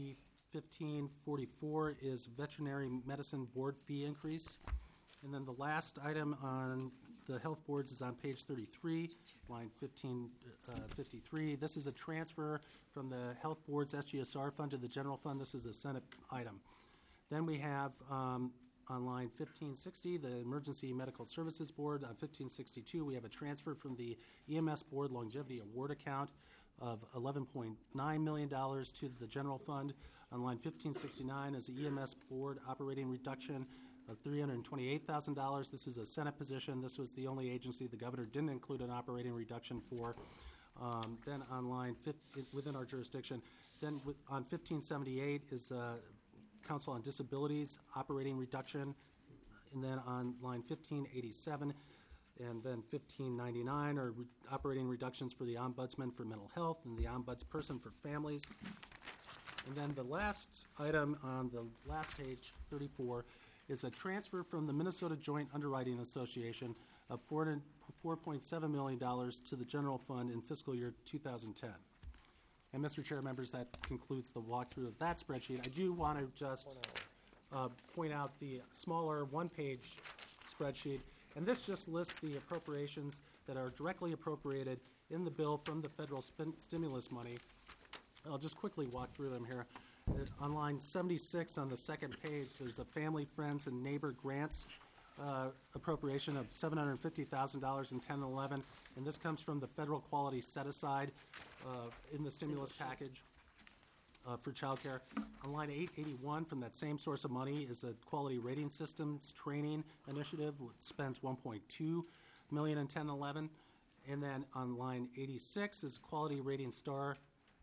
1544 is veterinary medicine board fee increase. And then the last item on the health boards is on page 33, line 1553. This is a transfer from the health board's SGSR fund to the general fund. This is a Senate item. Then we have on line 1560, the Emergency Medical Services Board. On 1562, we have a transfer from the EMS Board Longevity Award account of $11.9 million to the general fund. On line 1569 is the EMS Board operating reduction of $328,000. This is a Senate position. This was the only agency the governor didn't include an operating reduction for. Then on line within our jurisdiction. Then on 1578 is Council on Disabilities operating reduction. And then on line 1587 and then 1599 are operating reductions for the Ombudsman for Mental Health and the Ombudsperson for Families. And then the last item on the last page, 34, is a transfer from the Minnesota Joint Underwriting Association of $4.7 million to the general fund in fiscal year 2010. And Mr. Chair, members, that concludes the walkthrough of that spreadsheet. I do want to just point out the smaller one-page spreadsheet, and this just lists the appropriations that are directly appropriated in the bill from the federal stimulus money. I'll just quickly walk through them here. On line 76 on the second page, there's a Family, Friends, and Neighbor Grants appropriation of $750,000 in 1011, and this comes from the federal quality set-aside in the stimulus package for child care. On line 881 from that same source of money is a Quality Rating Systems Training Initiative, which spends $1.2 million in 1011. And then on line 86 is Quality Rating Star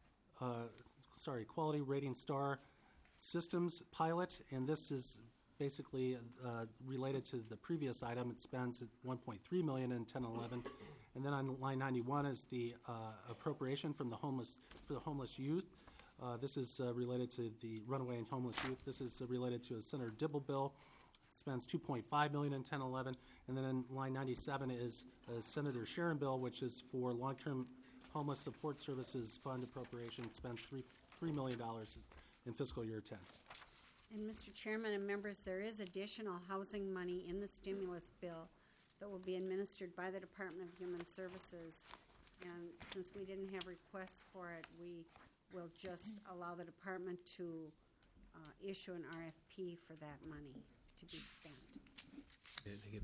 Systems Pilot, and this is basically related to the previous item. It spends $1.3 million in 1011. And then on line 91 is the appropriation from the homeless youth. This is related to the runaway and homeless youth. This is related to a Senator Dibble bill. It spends $2.5 million in 1011. And then in line 97 is a Senator Sharon bill, which is for long-term homeless support services fund appropriation. It spends $3 million in fiscal year 10. And Mr. Chairman and members, there is additional housing money in the stimulus bill that will be administered by the Department of Human Services And since we didn't have requests for it, we will just allow the department to issue an RFP for that money to be spent. Okay, thank you.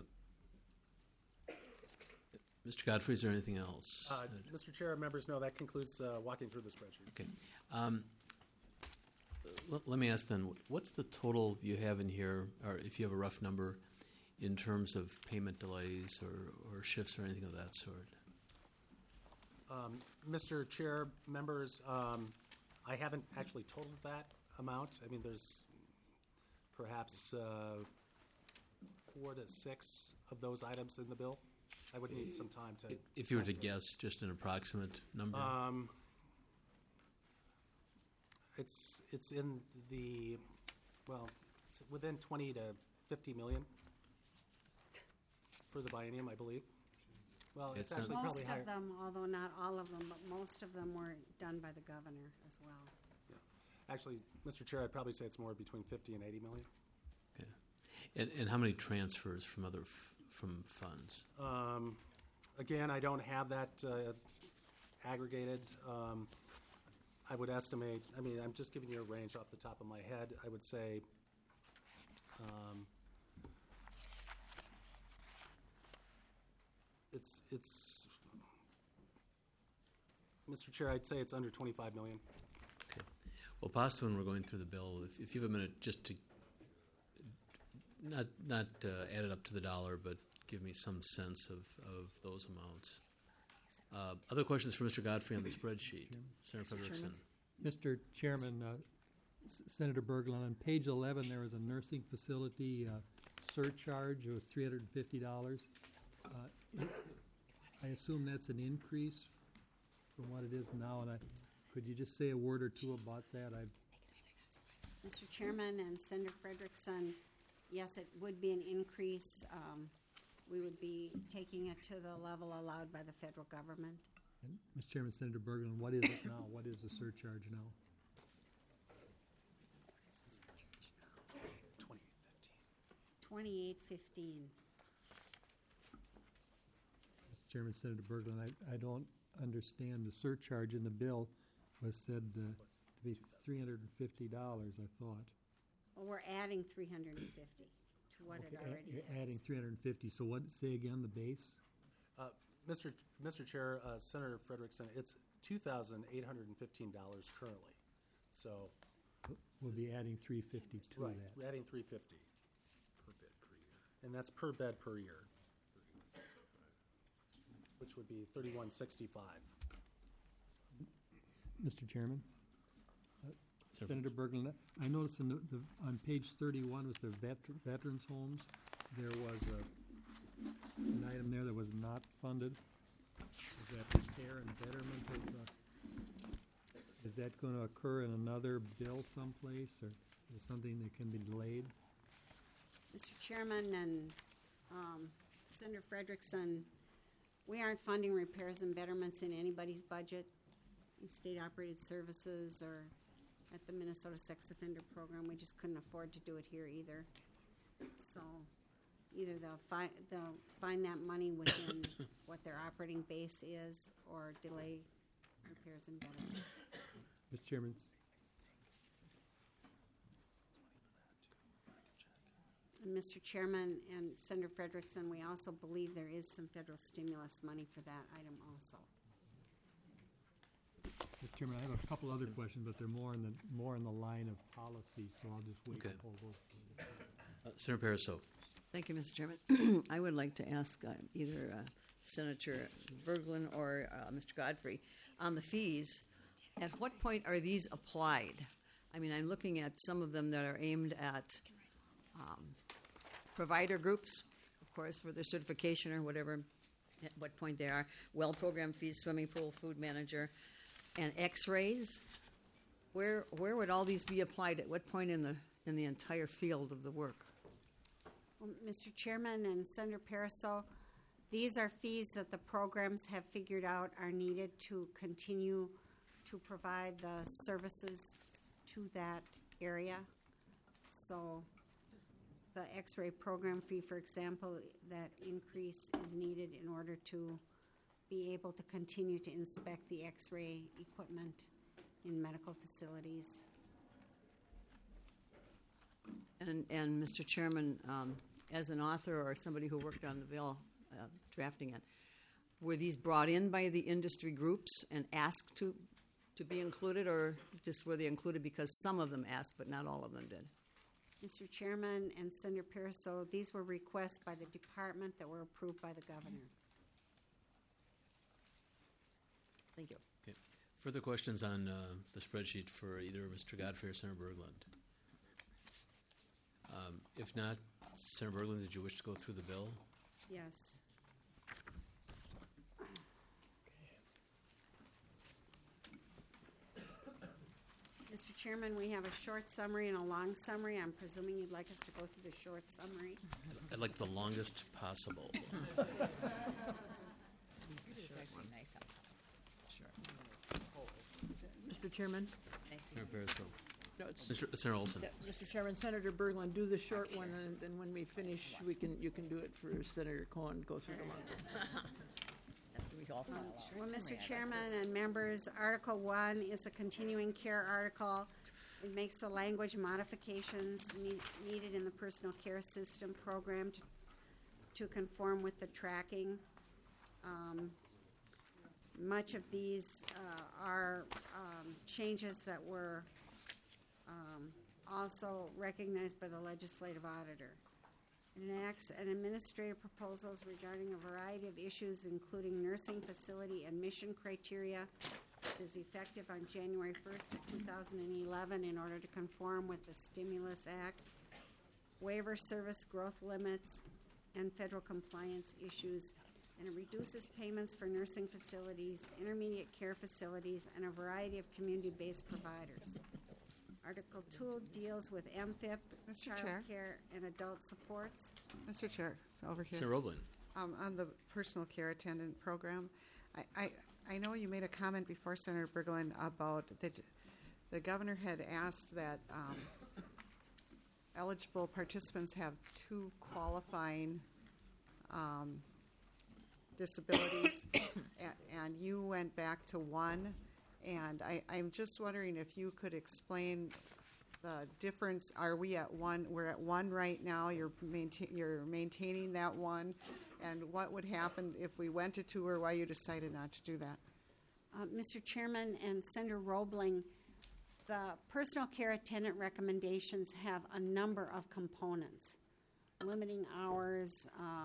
Mr. Godfrey, is there anything else? Mr. Chair, members know that concludes walking through the spreadsheet. Okay. Let me ask then, what's the total you have in here, or if you have a rough number, in terms of payment delays or shifts or anything of that sort? Mr. Chair, members, I haven't actually totaled that amount. I mean, there's perhaps 4 to 6 of those items in the bill. I would need some time to. If you were to guess, just an approximate number? It's in the, well, it's within 20 to 50 million for the biennium, I believe. Well, it's It's actually not- probably Most higher. of them, although not all of them, but most of them were done by the governor as well. Yeah. Actually, Mr. Chair, I'd probably say it's more between 50 and 80 million. Okay. And how many transfers from other from funds? Again, I don't have that aggregated. I would estimate, I mean, I'm just giving you a range off the top of my head. I would say it's Mr. Chair, I'd say it's under 25 million. Okay. Well, possibly when we're going through the bill, if you have a minute just to not add it up to the dollar, but give me some sense of those amounts. Other questions for Mr. Godfrey on the spreadsheet? Senator Frederickson. Mr. Chairman, Senator Berglund, on page 11, there was a nursing facility surcharge. It was $350. I assume that's an increase from what it is now, and could you just say a word or two about that? Mr. Chairman and Senator Frederickson, yes, it would be an increase. We would be taking it to the level allowed by the federal government. And Mr. Chairman, Senator Berglund, what is it now? What is the surcharge now? 2815. Mr. Chairman, Senator Berglund, I don't understand. The surcharge in the bill was said to be $350, I thought. Well, we're adding 350 to what it already is. Adding 350. So what, say again, the base? Mr. Chair, Senator Frederickson, it's $2,815 currently. So We'll be adding 350 to right, that. we're adding 350 per bed per year, and that's per bed per year, which would be 3165. Mr. Chairman? Senator Berglund, I noticed on page 31 with the veterans' homes, there was an item there that was not funded. Is that repair and betterment? Is that going to occur in another bill someplace, or is something that can be delayed? Mr. Chairman and Senator Frederickson, we aren't funding repairs and betterments in anybody's budget, in state-operated services or at the Minnesota Sex Offender Program. We just couldn't afford to do it here either. So either they'll find that money within what their operating base is or delay repairs and betterments. Mr. Chairman, And Mr. Chairman and Senator Frederickson, we also believe there is some federal stimulus money for that item also. Mr. Chairman, I have a couple other questions, but they're more in the line of policy, so I'll just wait Okay. and pull those. Senator Pariseau. Thank you, Mr. Chairman. I would like to ask either Senator Berglund or Mr. Godfrey on the fees. At what point are these applied? I mean, I'm looking at some of them that are aimed at provider groups, of course, for their certification or whatever, at what point they are. Well program fees, swimming pool, food manager, and X-rays. Where would all these be applied? At what point in the entire field of the work? Well, Mr. Chairman and Senator Pariseau, these are fees that the programs have figured out are needed to continue to provide the services to that area. So the X-ray program fee, for example, that increase is needed in order to be able to continue to inspect the X-ray equipment in medical facilities. And Mr. Chairman, as an author or somebody who worked on the bill, drafting it, were these brought in by the industry groups and asked to be included, or just were they included because some of them asked but not all of them did? Mr. Chairman and Senator Pariseau, these were requests by the department that were approved by the governor. Thank you. Okay. Further questions on the spreadsheet for either Mr. Godfrey or Senator Berglund? If not, Senator Berglund, did you wish to go through the bill? Yes. Mr. Chairman, we have a short summary and a long summary. I'm presuming you'd like us to go through the short summary. I'd like the longest possible. Mr. Chairman? Senator Pariseau. No, it's- Senator Olson. Mr. Chairman, Senator Berglund, do the short one, and then when we finish, you can do it for Senator Cohen, go through the long one. Well, Mr. Chairman and members, Article 1 is a continuing care article. It makes the language modifications needed in the personal care system program to conform with the tracking. Much of these are changes that were also recognized by the legislative auditor. It enacts an administrative proposals regarding a variety of issues, including nursing facility admission criteria, which is effective on January 1st of 2011 in order to conform with the Stimulus Act, waiver service growth limits, and federal compliance issues, and it reduces payments for nursing facilities, intermediate care facilities, and a variety of community-based providers. Article 2 deals with MFIP, Mr. child Chair. care, and adult supports. Mr. Chair, it's over here. Senator Roebling. On the personal care attendant program, I know you made a comment before, Senator Berglund, about that the governor had asked that eligible participants have 2 qualifying disabilities, and you went back to 1. And I'm just wondering if you could explain the difference. Are we at 1? We're at 1 right now. You're maintaining that 1. And what would happen if we went to 2, or why you decided not to do that? Mr. Chairman and Senator Roebling, the personal care attendant recommendations have a number of components. Limiting hours,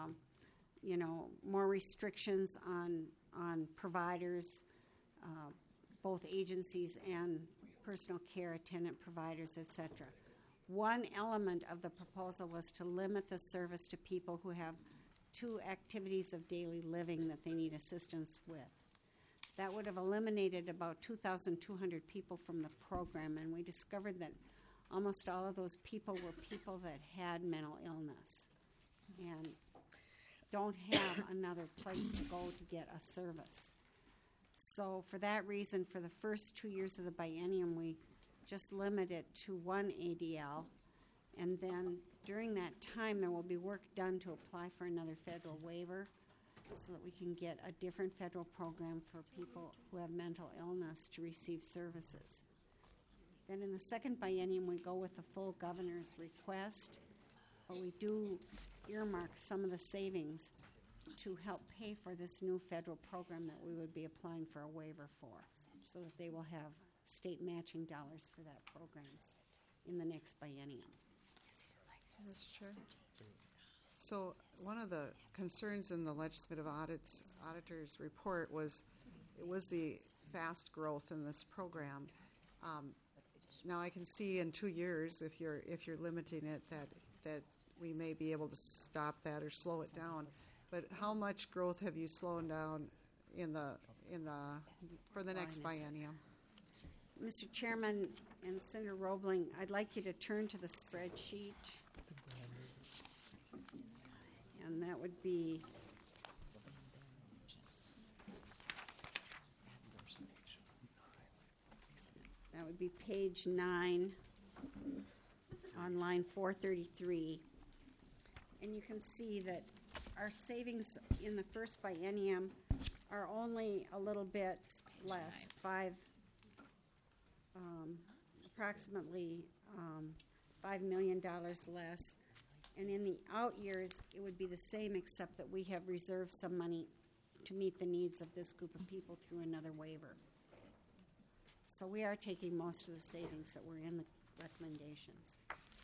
more restrictions on providers, both agencies and personal care attendant providers, etc. One element of the proposal was to limit the service to people who have 2 activities of daily living that they need assistance with. That would have eliminated about 2,200 people from the program, and we discovered that almost all of those people were people that had mental illness and don't have another place to go to get a service. So for that reason, for the first 2 years of the biennium, we just limit it to 1 ADL, and then during that time, there will be work done to apply for another federal waiver so that we can get a different federal program for people who have mental illness to receive services. Then in the second biennium, we go with the full governor's request, but we do earmark some of the savings to help pay for this new federal program that we would be applying for a waiver for, so that they will have state matching dollars for that program in the next biennium. Mr. Chair? So one of the concerns in the legislative auditor's report was the fast growth in this program. Now I can see in 2 years, if you're limiting it, that we may be able to stop that or slow it down. But how much growth have you slowed down for the next biennium? Mr. Chairman and Senator Roebling, I'd like you to turn to the spreadsheet. And that would be page 9 on line 433. And you can see that our savings in the first biennium are only a little bit less, approximately $5 million less. And in the out years, it would be the same, except that we have reserved some money to meet the needs of this group of people through another waiver. So we are taking most of the savings that were in the recommendations.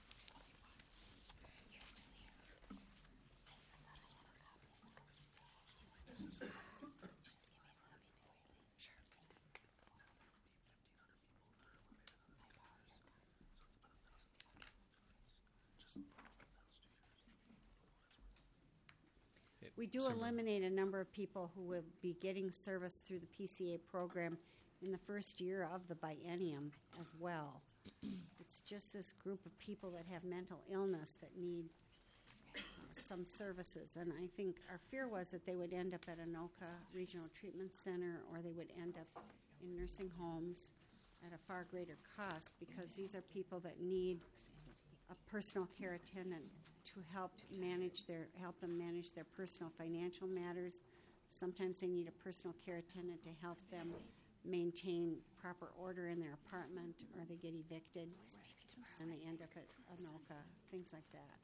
We do eliminate a number of people who will be getting service through the PCA program in the first year of the biennium as well. It's just this group of people that have mental illness that need some services. And I think our fear was that they would end up at Anoka Regional Treatment Center, or they would end up in nursing homes at a far greater cost, because these are people that need a personal care attendant to help them manage their personal financial matters. Sometimes they need a personal care attendant to help them maintain proper order in their apartment, or they get evicted and they end up at Anoka, things like that.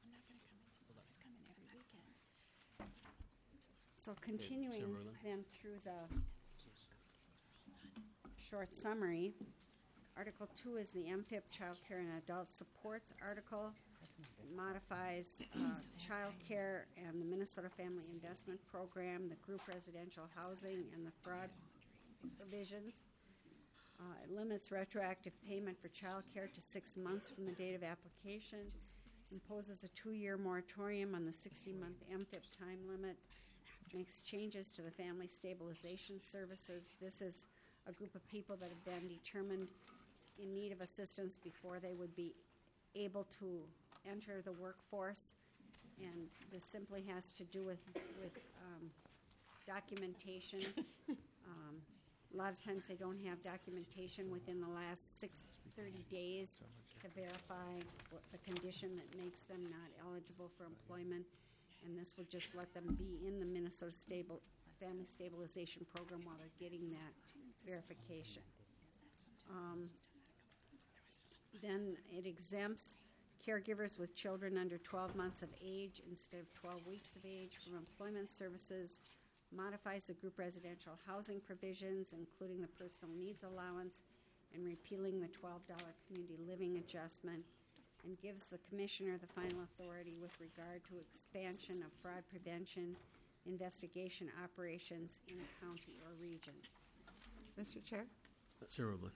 So continuing Sarah Rowland? then through the short summary, Article 2 is the MFIP Child Care and Adult Supports article. It modifies child care and the Minnesota Family Investment Program, the group residential housing, and the fraud provisions. It limits retroactive payment for child care to 6 months from the date of application, imposes a 2-year moratorium on the 60-month MFIP time limit, makes changes to the family stabilization services. This is a group of people that have been determined in need of assistance before they would be able to enter the workforce, and this simply has to do with documentation. A lot of times they don't have documentation within the last 30 days to verify what the condition that makes them not eligible for employment, and this would just let them be in the Minnesota Family Stabilization Program while they're getting that verification. Then it exempts caregivers with children under 12 months of age instead of 12 weeks of age from employment services, modifies the group residential housing provisions, including the personal needs allowance, and repealing the $12 community living adjustment, and gives the commissioner the final authority with regard to expansion of fraud prevention investigation operations in a county or region. Mr. Chair? Sarah Rowland.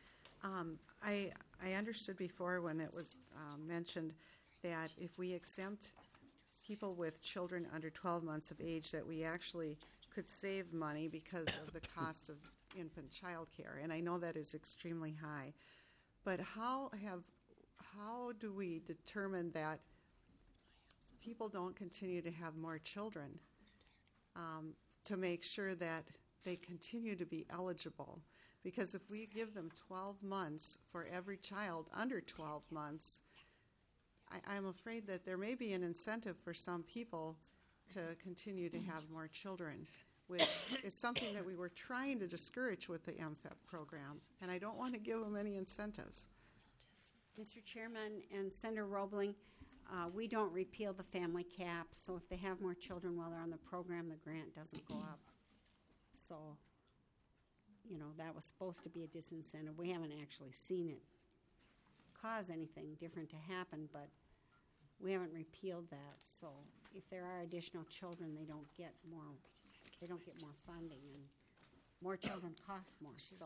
I understood before when it was mentioned that if we exempt people with children under 12 months of age, that we actually could save money because of the cost of infant child care. And I know that is extremely high. But how do we determine that people don't continue to have more children to make sure that they continue to be eligible? Because if we give them 12 months for every child under 12 months, I'm afraid that there may be an incentive for some people to continue to have more children, which is something that we were trying to discourage with the MFIP program, and I don't want to give them any incentives. Mr. Chairman and Senator Roebling, we don't repeal the family cap, so if they have more children while they're on the program, the grant doesn't go up. So, that was supposed to be a disincentive. We haven't actually seen it cause anything different to happen, but we haven't repealed that. So if there are additional children, they don't get more funding, and more children cost more. So,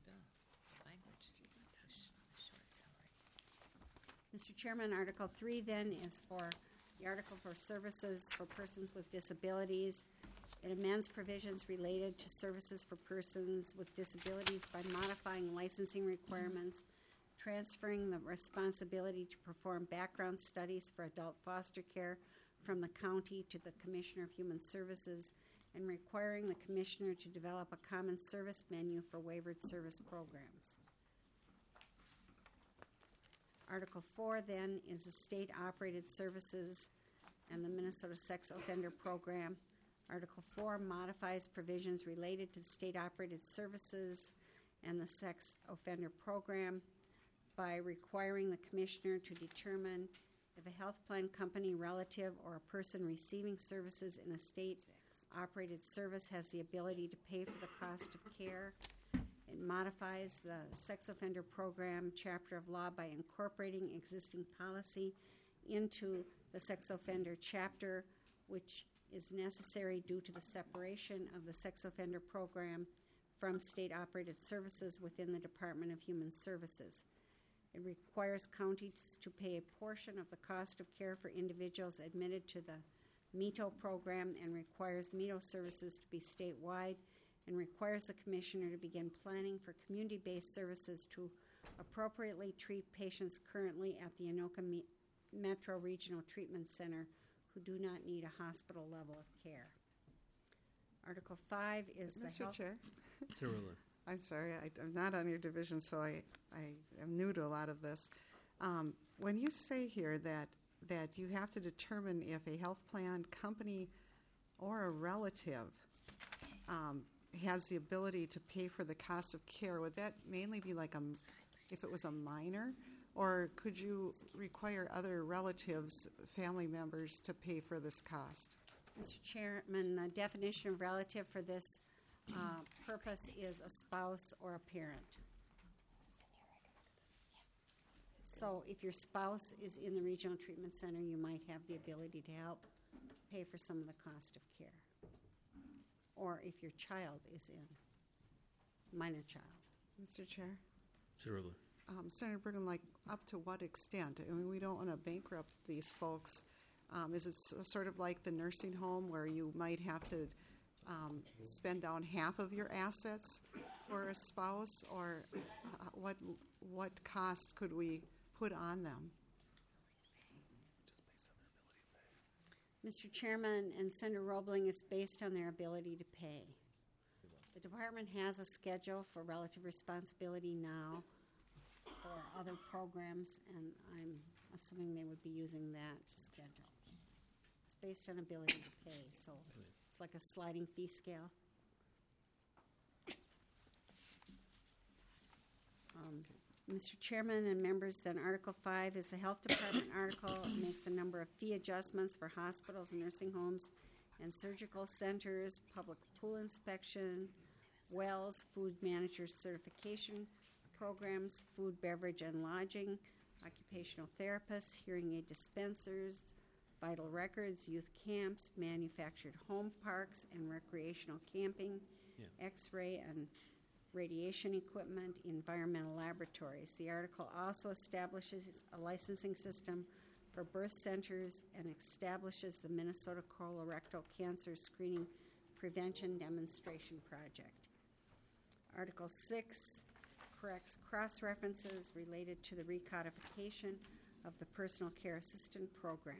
Mr. Chairman, Article 3 then is for the Article for Services for Persons with Disabilities. It amends provisions related to services for persons with disabilities by modifying licensing requirements, transferring the responsibility to perform background studies for adult foster care from the county to the Commissioner of Human Services, and requiring the Commissioner to develop a common service menu for waivered service programs. Article 4 then is the state-operated services and the Minnesota Sex Offender Program. Article 4 modifies provisions related to state-operated services and the sex offender program by requiring the commissioner to determine if a health plan company, relative, or a person receiving services in a state-operated service has the ability to pay for the cost of care. It modifies the sex offender program chapter of law by incorporating existing policy into the sex offender chapter, which is necessary due to the separation of the sex offender program from state-operated services within the Department of Human Services. It requires counties to pay a portion of the cost of care for individuals admitted to the METO program and requires METO services to be statewide and requires the commissioner to begin planning for community-based services to appropriately treat patients currently at the Anoka Metro Regional Treatment Center who do not need a hospital level of care. Article 5 is the Mr. health... Chair, Cirillo. I'm sorry, I'm not on your division, so I am new to a lot of this. When you say here that you have to determine if a health plan company or a relative has the ability to pay for the cost of care, would that mainly be like if it was a minor? Or could you require other relatives, family members, to pay for this cost? Mr. Chairman, the definition of relative for this purpose is a spouse or a parent. So if your spouse is in the regional treatment center, you might have the ability to help pay for some of the cost of care. Or if your child is in, minor child. Mr. Chair? Cirillo. Senator Bergen, like up to what extent? I mean, we don't want to bankrupt these folks. Is it sort of like the nursing home where you might have to spend down half of your assets for a spouse, or what cost could we put on them? Mr. Chairman and Senator Roebling, it's based on their ability to pay. The department has a schedule for relative responsibility now for other programs, and I'm assuming they would be using that schedule. It's based on ability to pay, so it's like a sliding fee scale. Mr. Chairman and members, then Article 5 is the Health Department article. It makes a number of fee adjustments for hospitals, nursing homes, and surgical centers, public pool inspection, wells, food managers certification programs, food, beverage, and lodging, occupational therapists, hearing aid dispensers, vital records, youth camps, manufactured home parks, and recreational camping, X-ray and radiation equipment, environmental laboratories. The article also establishes a licensing system for birth centers and establishes the Minnesota Colorectal Cancer Screening Prevention Demonstration Project. Article 6 corrects cross-references related to the recodification of the Personal Care Assistant Program.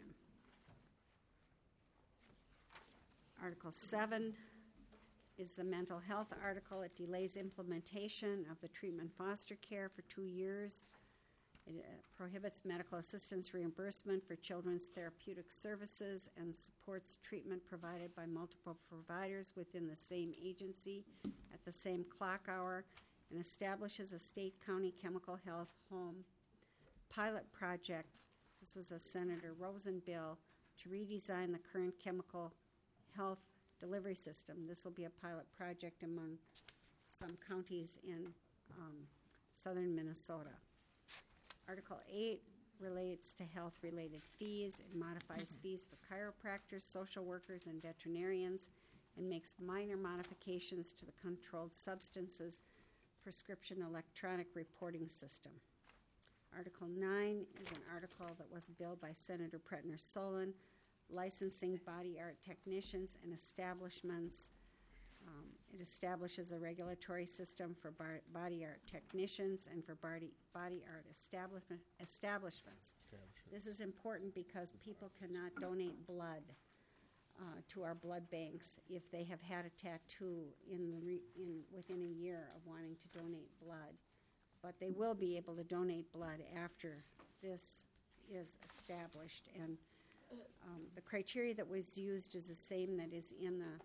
Article 7 is the mental health article. It delays implementation of the treatment foster care for 2 years. It prohibits medical assistance reimbursement for children's therapeutic services and supports treatment provided by multiple providers within the same agency at the same clock hour, and establishes a state-county chemical health home pilot project. This was a Senator Rosen bill to redesign the current chemical health delivery system. This will be a pilot project among some counties in southern Minnesota. Article 8 relates to health-related fees. It modifies fees for chiropractors, social workers, and veterinarians, and makes minor modifications to the controlled substances prescription electronic reporting system. Article 9 is an article that was billed by Senator Pretner Solon, licensing body art technicians and establishments. It establishes a regulatory system for body art technicians and for body art establishments. This is important because people cannot donate blood to our blood banks if they have had a tattoo within a year of wanting to donate blood. But they will be able to donate blood after this is established. And The criteria that was used is the same that is in the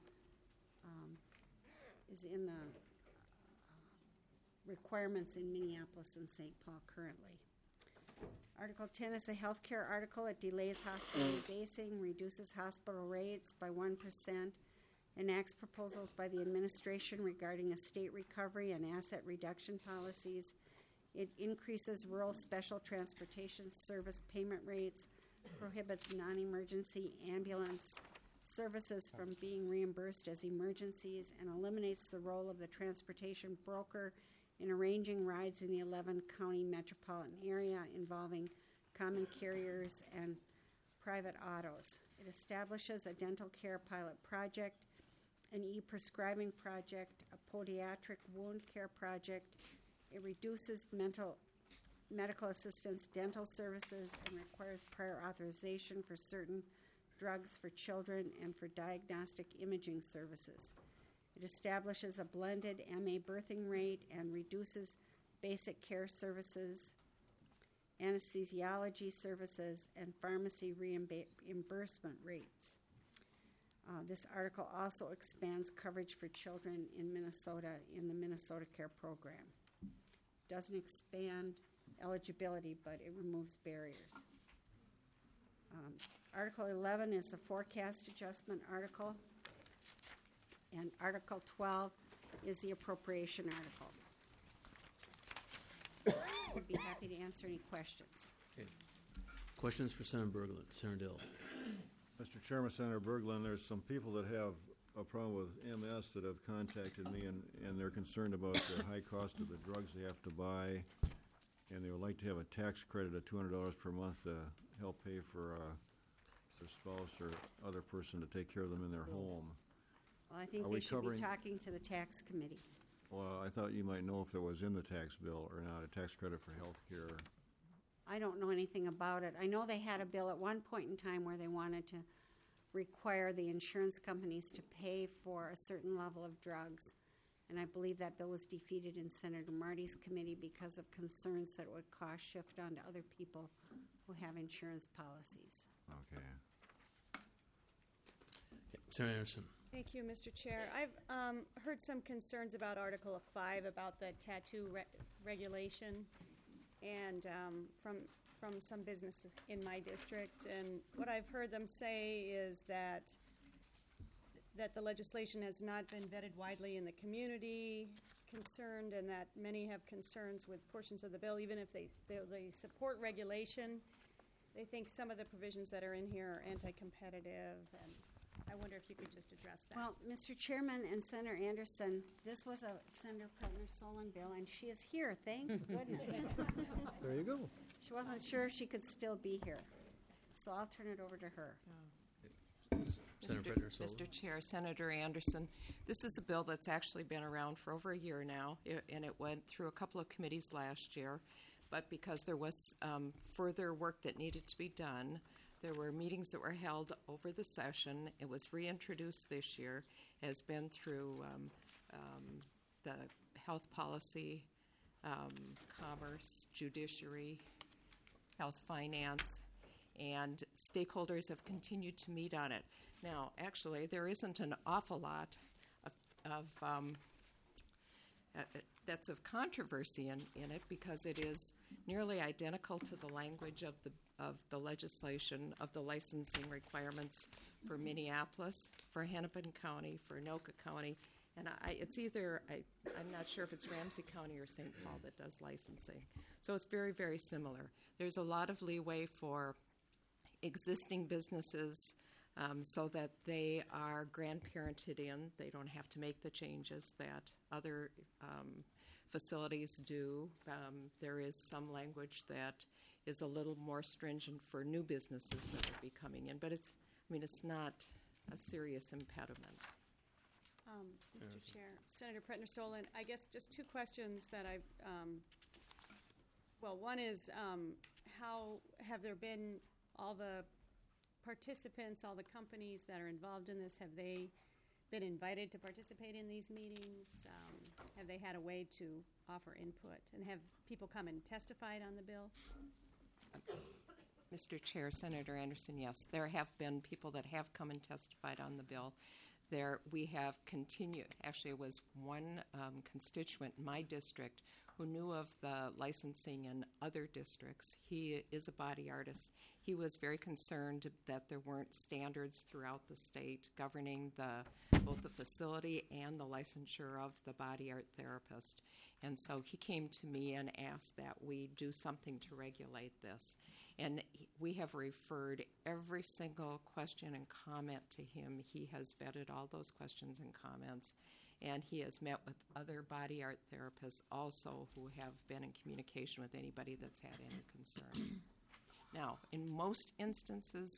requirements in Minneapolis and St. Paul currently. Article 10 is a healthcare article. It delays hospital rebasing, reduces hospital rates by 1%, enacts proposals by the administration regarding estate recovery and asset reduction policies. It increases rural special transportation service payment rates, prohibits non-emergency ambulance services from being reimbursed as emergencies, and eliminates the role of the transportation broker in arranging rides in the 11-county metropolitan area involving common carriers and private autos. It establishes a dental care pilot project, an e-prescribing project, a podiatric wound care project. It reduces medical assistance dental services and requires prior authorization for certain drugs for children and for diagnostic imaging services. It establishes a blended MA birthing rate and reduces basic care services, anesthesiology services, and pharmacy reimbursement rates. This article also expands coverage for children in Minnesota in the Minnesota Care Program. Doesn't expand eligibility, but it removes barriers. Article 11 is the forecast adjustment article, and Article 12 is the appropriation article. I'd be happy to answer any questions. Okay. Questions for Senator Berglund? Senator Dill. Mr. Chairman, Senator Berglund, there's some people that have a problem with MS that have contacted me, and they're concerned about the high cost of the drugs they have to buy, and they would like to have a tax credit of $200 per month to help pay for their spouse or other person to take care of them in their home. Well, I think Are they we should covering- be talking to the tax committee. Well, I thought you might know if there was in the tax bill or not, a tax credit for health care. I don't know anything about it. I know they had a bill at one point in time where they wanted to require the insurance companies to pay for a certain level of drugs. And I believe that bill was defeated in Senator Marty's committee because of concerns that it would cost shift onto other people who have insurance policies. Okay. Senator Anderson. Thank you, Mr. Chair. I've heard some concerns about Article 5 about the tattoo regulation, and from some businesses in my district. And what I've heard them say is that the legislation has not been vetted widely in the community, concerned, and that many have concerns with portions of the bill, even if they support regulation. They think some of the provisions that are in here are anti-competitive, and I wonder if you could just address that. Well, Mr. Chairman and Senator Anderson, this was a Senator Pretner-Solon bill, and she is here, thank goodness. There you go. She wasn't sure if she could still be here, so I'll turn it over to her. Senator Pretner-Solon. Mr. Chair, Senator Anderson, this is a bill that's actually been around for over a year now, and it went through a couple of committees last year. But because there was further work that needed to be done, there were meetings that were held over the session. It was reintroduced this year, has been through the health policy, commerce, judiciary, health finance, and stakeholders have continued to meet on it. Now, actually, there isn't an awful lot of that's of controversy in it because it is nearly identical to the language of the legislation of the licensing requirements for Minneapolis, for Hennepin County, for Anoka County, and it's either I'm not sure if it's Ramsey County or St. Paul that does licensing. So it's very, very similar. There's a lot of leeway for existing businesses so that they are grandparented in. They don't have to make the changes that other facilities do. There is some language that is a little more stringent for new businesses that would be coming in, but it's not a serious impediment. Mr. Chair, Senator Pretner-Solon, I guess just two questions that I've, one is how have there been all the participants, all the companies that are involved in this, have they been invited to participate in these meetings? Have they had a way to offer input? And have people come and testified on the bill? Mr. Chair, Senator Anderson, yes, there have been people that have come and testified on the bill. We have continued. Actually, it was one constituent in my district who knew of the licensing in other districts. He is a body artist. He was very concerned that there weren't standards throughout the state governing both the facility and the licensure of the body art therapist. And so he came to me and asked that we do something to regulate this. And we have referred every single question and comment to him. He has vetted all those questions and comments. And he has met with other body art therapists also who have been in communication with anybody that's had any concerns. Now, in most instances,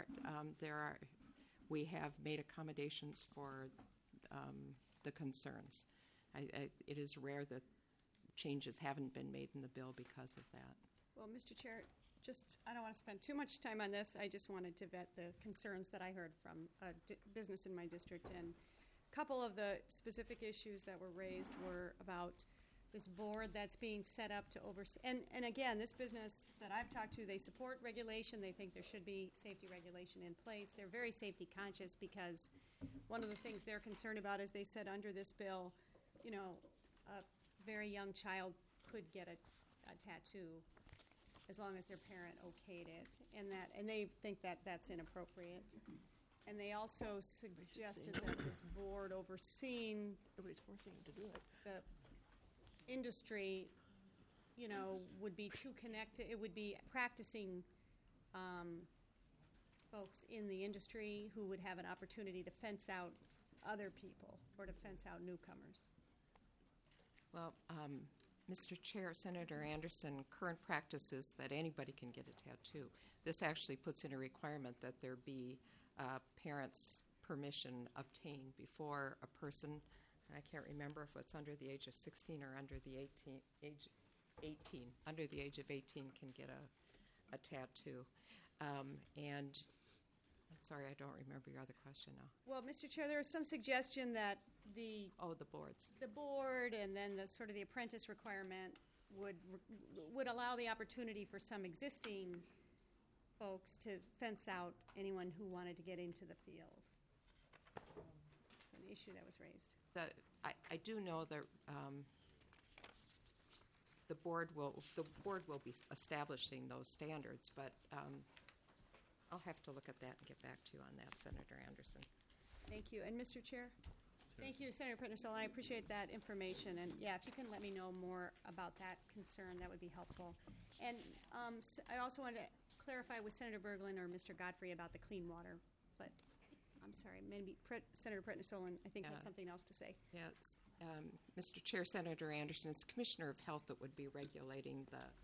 we have made accommodations for the concerns. It is rare that changes haven't been made in the bill because of that. Well, Mr. Chair, I don't want to spend too much time on this. I just wanted to vet the concerns that I heard from a business in my district. And a couple of the specific issues that were raised were about this board that's being set up to oversee. And again, this business that I've talked to, they support regulation. They think there should be safety regulation in place. They're very safety conscious because one of the things they're concerned about is they said under this bill, a very young child could get a tattoo as long as their parent okayed it, and they think that that's inappropriate. And they also suggested that this board overseeing Everybody's forcing them to do it. the industry, would be too connected. It would be practicing folks in the industry who would have an opportunity to fence out other people or to fence out newcomers. Well, Mr. Chair, Senator Anderson, current practice is that anybody can get a tattoo. This actually puts in a requirement that there be parents' permission obtained before a person, I can't remember if it's under the age of 16 or under the age 18, under the age of 18 can get a tattoo. And I'm sorry, I don't remember your other question now. Well, Mr. Chair, there was some suggestion that the boards. The board and then the sort of the apprentice requirement would allow the opportunity for some existing folks to fence out anyone who wanted to get into the field. It's an issue that was raised. I do know that the board will be establishing those standards, but I'll have to look at that and get back to you on that, Senator Anderson. Thank you. And Mr. Chair? Thank you, Senator Prettenstall. I appreciate that information. And, if you can let me know more about that concern, that would be helpful. And I also wanted to clarify with Senator Berglund or Mr. Godfrey about the clean water. But I'm sorry, maybe Senator Prettenstall, I think, had something else to say. Yes. Mr. Chair, Senator Anderson, it's Commissioner of Health that would be regulating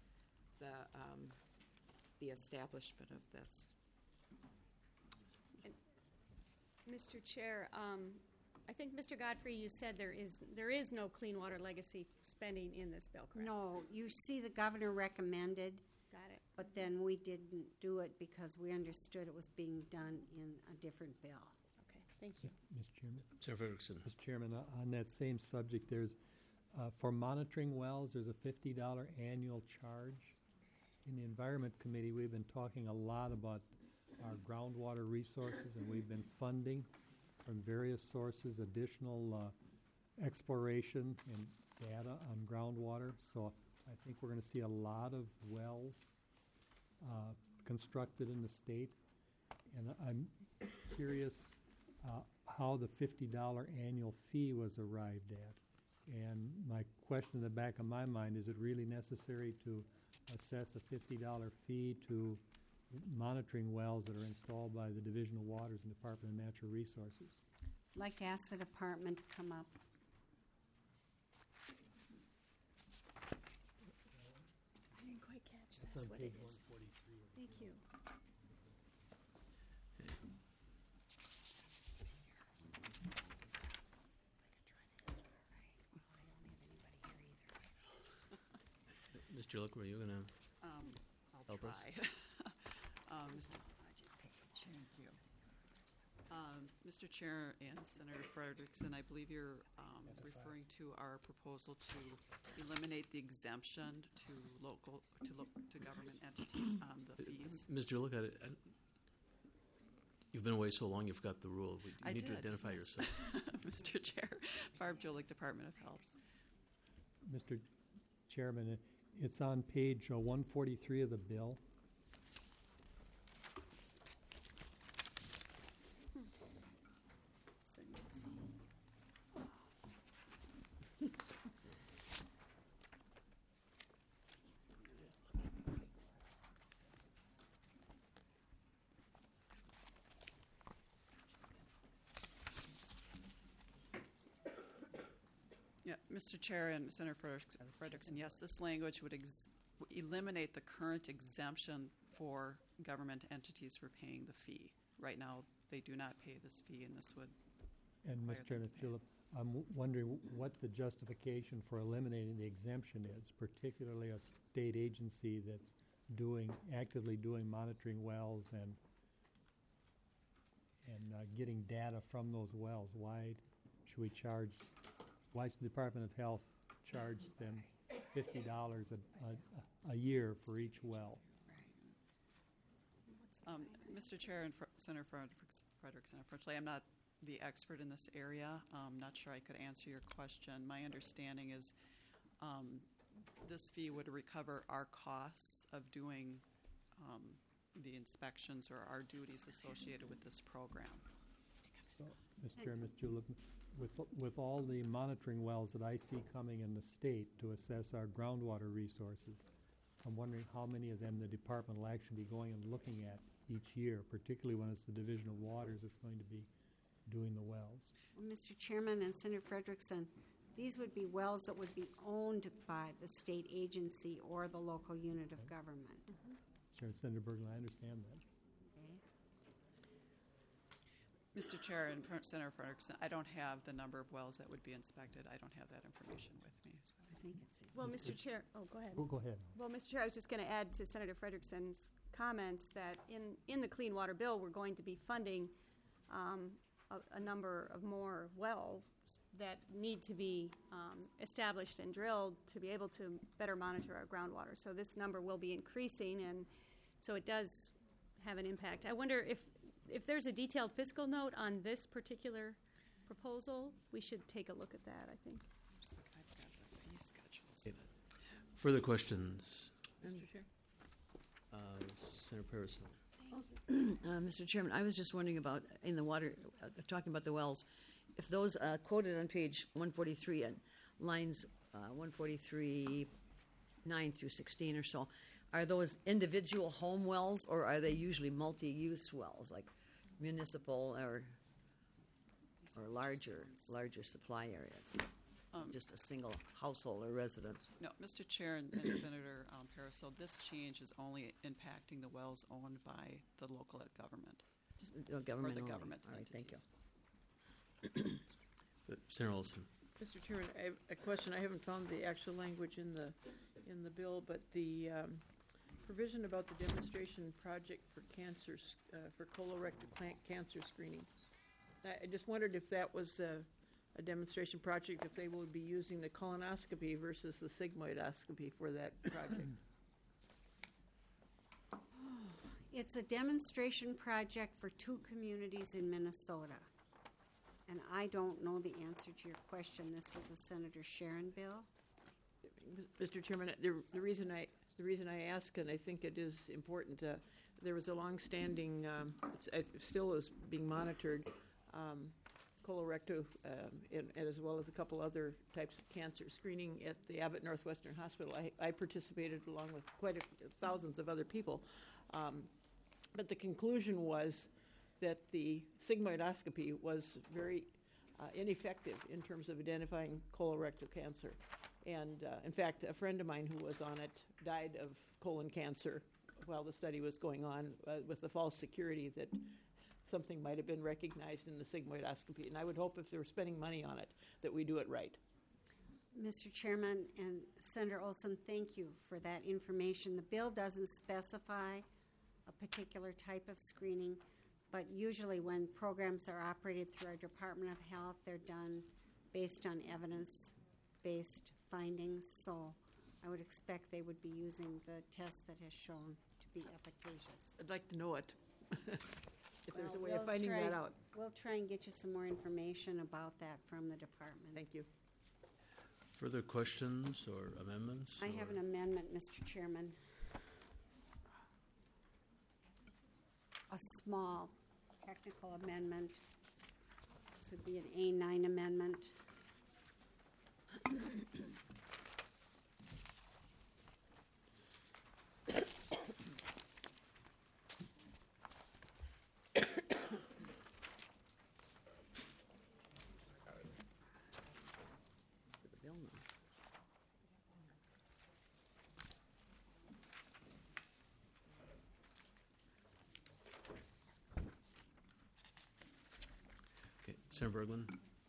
the establishment of this. And Mr. Chair, I think, Mr. Godfrey, you said there is no clean water legacy spending in this bill, correct? No, you see the governor recommended, Got it. but then we didn't do it because we understood it was being done in a different bill. Okay, thank you. Mr. Chairman? Senator Ferguson. Mr. Chairman, on that same subject, there's, for monitoring wells, there's a $50 annual charge. In the Environment Committee, we've been talking a lot about our groundwater resources, and we've been funding from various sources additional exploration and data on groundwater. So I think we're going to see a lot of wells constructed in the state. And I'm curious how the $50 annual fee was arrived at. And my question in the back of my mind, is it really necessary to assess a $50 fee to monitoring wells that are installed by the Division of Waters and Department of Natural Resources? I'd like to ask the department to come up. I didn't quite catch That's on what it page is. 143. Thank you. Ms. Julik, were you going to I'll help try. us? This is the budget page. Thank you. Mr. Chair and Senator Frederickson, I believe you're referring to our proposal to eliminate the exemption to to government entities on the fees. Mr. Look at it. You've been away so long, you forgot the rule. You I need to did, identify yes. yourself. Mr. Chair, Barb Jolick, Department of Health. Mr. Chairman, it's on page 143 of the bill. Yeah, Mr. Chair and Senator Frederickson, yes, this language would eliminate the current exemption for government entities for paying the fee. Right now, they do not pay this fee, and this would And require Mr. them Chairman, to pay it. Philip, I'm wondering what the justification for eliminating the exemption is, particularly a state agency that's actively doing monitoring wells and getting data from those wells. Why should we charge? Why should the Department of Health charge them $50 a year for each well? Mr. Chair and Senator Frederickson, unfortunately, I'm not the expert in this area. I'm not sure I could answer your question. My understanding is this fee would recover our costs of doing the inspections or our duties associated with this program. So, Mr. Chairman, Mr. Julep, with all the monitoring wells that I see coming in the state to assess our groundwater resources, I'm wondering how many of them the department will actually be going and looking at each year, particularly when it's the Division of Waters that's going to be doing the wells. Well, Mr. Chairman and Senator Frederickson, these would be wells that would be owned by the state agency or the local unit of government. Sure, Senator Berglund, I understand that. Okay. Mr. Chair and Senator Frederickson, I don't have the number of wells that would be inspected. I don't have that information with me. So. I think it's Well, Mr. Chair, go ahead. Go ahead. Well, Mr. Chair, I was just going to add to Senator Frederickson's comments that in the Clean Water Bill, we're going to be funding a number of more wells that need to be established and drilled to be able to better monitor our groundwater. So this number will be increasing, and so it does have an impact. I wonder if there's a detailed fiscal note on this particular proposal. We should take a look at that, I think. Just look, I've got the fee schedules. Further questions? Mr. Chair? Senator Parasol. Mr. Chairman, I was just wondering about, in the water, talking about the wells, if those quoted on page 143 and lines 143, 9 through 16 or so, are those individual home wells or are they usually multi-use wells, like municipal or larger supply areas? Just a single household or residence? No, Mr. Chair and Senator Parasol, this change is only impacting the wells owned by the local government. Just, government or the only. government All right, thank you. entities. Senator Olson. Mr. Chairman, I have a question. I haven't found the actual language in the bill, but the provision about the demonstration project for cancer, for colorectal cancer screening. I just wondered if that was a demonstration project, if they would be using the colonoscopy versus the sigmoidoscopy for that project. It's a demonstration project for 2 communities in Minnesota. And I don't know the answer to your question. This was a Senator Sharon bill. Mr. Chairman, the reason I ask, and I think it is important, there was a longstanding, it still is being monitored, colorectal, and as well as a couple other types of cancer screening at the Abbott Northwestern Hospital. I participated along with thousands of other people, but the conclusion was that the sigmoidoscopy was very ineffective in terms of identifying colorectal cancer. And in fact, a friend of mine who was on it died of colon cancer while the study was going on with the false security that something might have been recognized in the sigmoidoscopy. And I would hope if they were spending money on it that we do it right. Mr. Chairman and Senator Olson, thank you for that information. The bill doesn't specify a particular type of screening, But usually when programs are operated through our Department of Health, they're done based on evidence-based findings. So I would expect they would be using the test that has shown to be efficacious. I'd like to know it, if there's a Well, way of we'll finding try- that out. We'll try and get you some more information about that from the department. Thank you. Further questions or amendments? I have an amendment, Mr. Chairman. A small technical amendment. This would be an A9 amendment. For the bill now. Okay, Senator Berglund.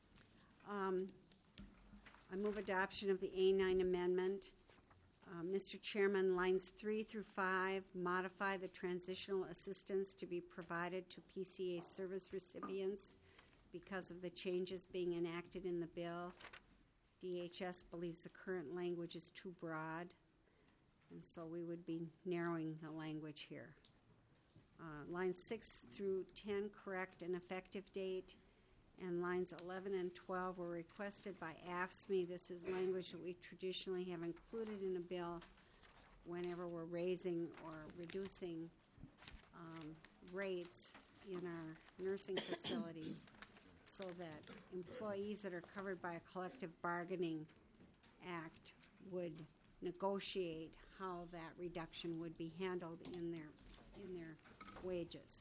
I move adoption of the A9 amendment. Mr. Chairman, lines 3 through 5 modify the transitional assistance to be provided to PCA service recipients because of the changes being enacted in the bill. DHS believes the current language is too broad, and so we would be narrowing the language here. Lines 6 through 10 correct an effective date, and lines 11 and 12 were requested by AFSCME. This is language that we traditionally have included in a bill whenever we're raising or reducing rates in our nursing facilities, so that employees that are covered by a collective bargaining act would negotiate how that reduction would be handled in their wages.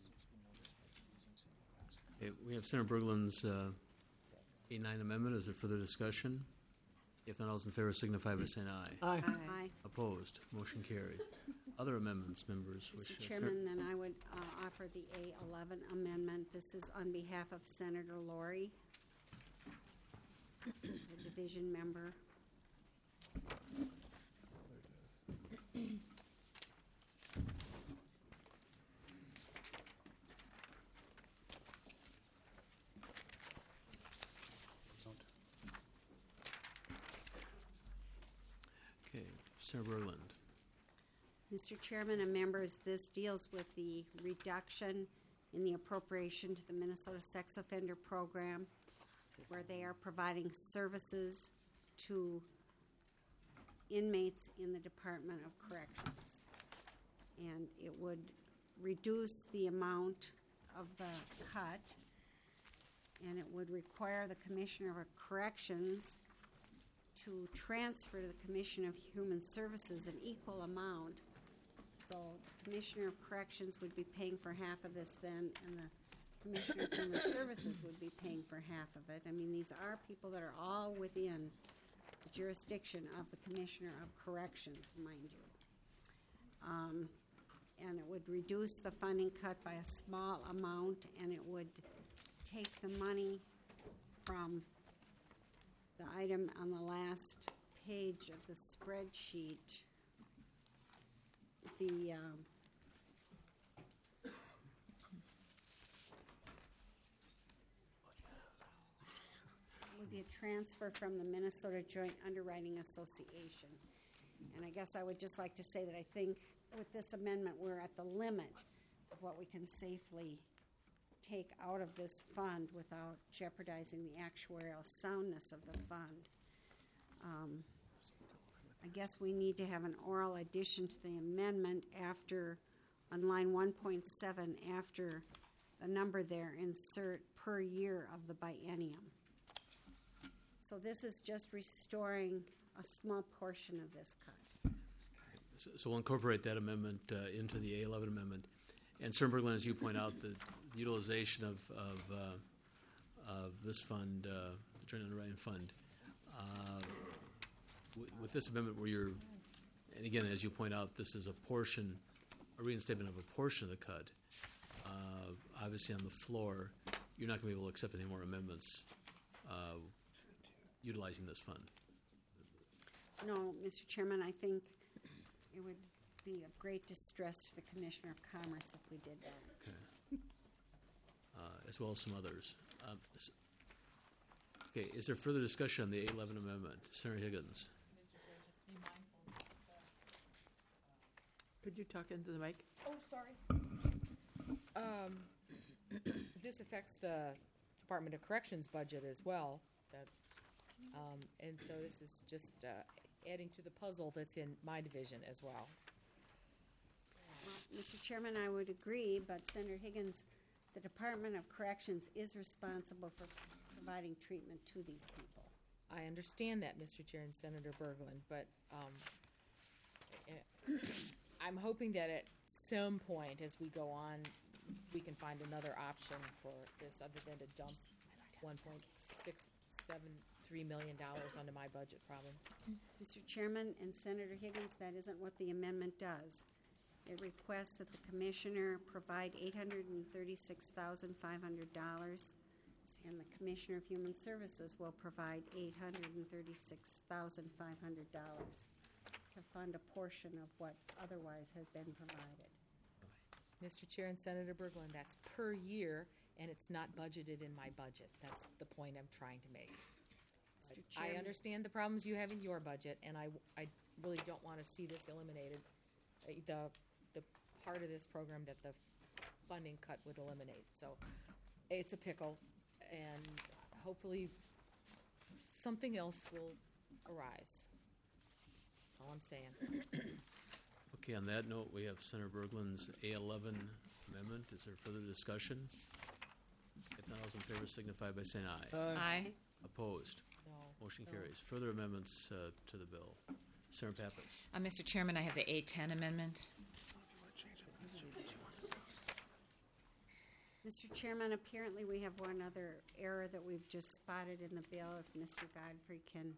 Okay, we have Senator Berglund's A9 amendment. Is there further discussion? If not, all those in favor signify by saying aye. Aye. Opposed? Motion carried. Other amendments, members? Mr. Chairman, then I would offer the A11 amendment. This is on behalf of Senator Laurie, as a division member. Okay, Senator Berglund. Mr. Chairman and members, this deals with the reduction in the appropriation to the Minnesota Sex Offender Program, where they are providing services to inmates in the Department of Corrections. And it would reduce the amount of the cut, and it would require the Commissioner of Corrections to transfer to the Commissioner of Human Services an equal amount. So the Commissioner of Corrections would be paying for half of this then, and the Commissioner of Human Services would be paying for half of it. I mean, these are people that are all within the jurisdiction of the Commissioner of Corrections, mind you. And it would reduce the funding cut by a small amount, and it would take the money from the item on the last page of the spreadsheet. The would be a transfer from the Minnesota Joint Underwriting Association. And I guess I would just like to say that I think with this amendment, we're at the limit of what we can safely take out of this fund without jeopardizing the actuarial soundness of the fund. I guess we need to have an oral addition to the amendment after, on line 1.7, after the number there, insert per year of the biennium. So this is just restoring a small portion of this cut. So we'll incorporate that amendment into the A11 amendment. And Senator Berglund, as you point out, the utilization of this fund, the Joint Underwriting Fund, with this amendment where you're, and again, as you point out, this is a portion, a reinstatement of a portion of the cut. Obviously on the floor, you're not going to be able to accept any more amendments utilizing this fund. No, Mr. Chairman, I think it would be of great distress to the Commissioner of Commerce if we did that. Okay. as well as some others. Okay, is there further discussion on the 811 amendment? Senator Higgins. Could you talk into the mic? Oh, sorry. This affects the Department of Corrections budget as well. And so this is just adding to the puzzle that's in my division as well. Mr. Chairman, I would agree, but Senator Higgins, the Department of Corrections is responsible for providing treatment to these people. I understand that, Mr. Chair and Senator Berglund, but I'm hoping that at some point as we go on, we can find another option for this other than to dump $1.673 million onto my budget problem. Mr. Chairman and Senator Higgins, that isn't what the amendment does. It requests that the Commissioner provide $836,500, and the Commissioner of Human Services will provide $836,500 to fund a portion of what otherwise has been provided. Mr. Chair and Senator Berglund, that's per year, and it's not budgeted in my budget. That's the point I'm trying to make. Mr. I Chairman. understand the problems you have in your budget, and I really don't want to see this eliminated. The part of this program that the funding cut would eliminate. So it's a pickle, and hopefully something else will arise. That's all I'm saying. Okay, on that note, we have Senator Berglund's A11 amendment. Is there further discussion? If not, all those in favor signify by saying aye. Aye. Opposed? No. Motion carries. Further amendments to the bill. Senator Pappas. Mr. Chairman, I have the A10 amendment. Mr. Chairman, apparently we have one other error that we've just spotted in the bill. If Mr. Godfrey can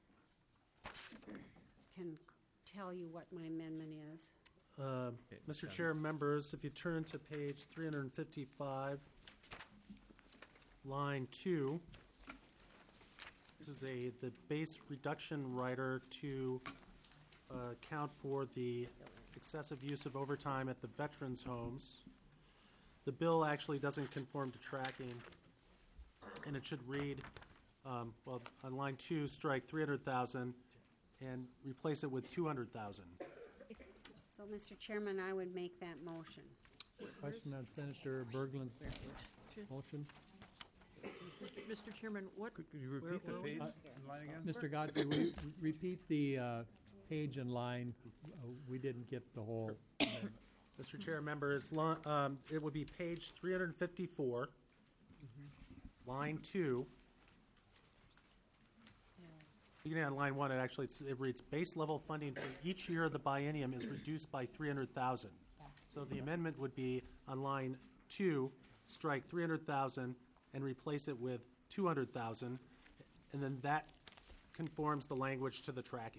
tell you what my amendment is. Mr. Chair, members, if you turn to page 355, line 2, this is the base reduction rider to account for the excessive use of overtime at the veterans' homes. The bill actually doesn't conform to tracking, and it should read, on line 2, strike 300,000 and replace it with 200,000. So, Mr. Chairman, I would make that motion. Question on Senator Berglund's motion. Mr. Chairman, what? Could you repeat the page and line again? Mr. Godfrey, will you repeat the page and line? We didn't get the whole. Mr. Chair, members, it would be page 354, line 2. Beginning on line 1, it reads, base level funding for each year of the biennium is reduced by 300,000. So the amendment would be on line 2, strike 300,000 and replace it with 200,000, and then that conforms the language to the tracking.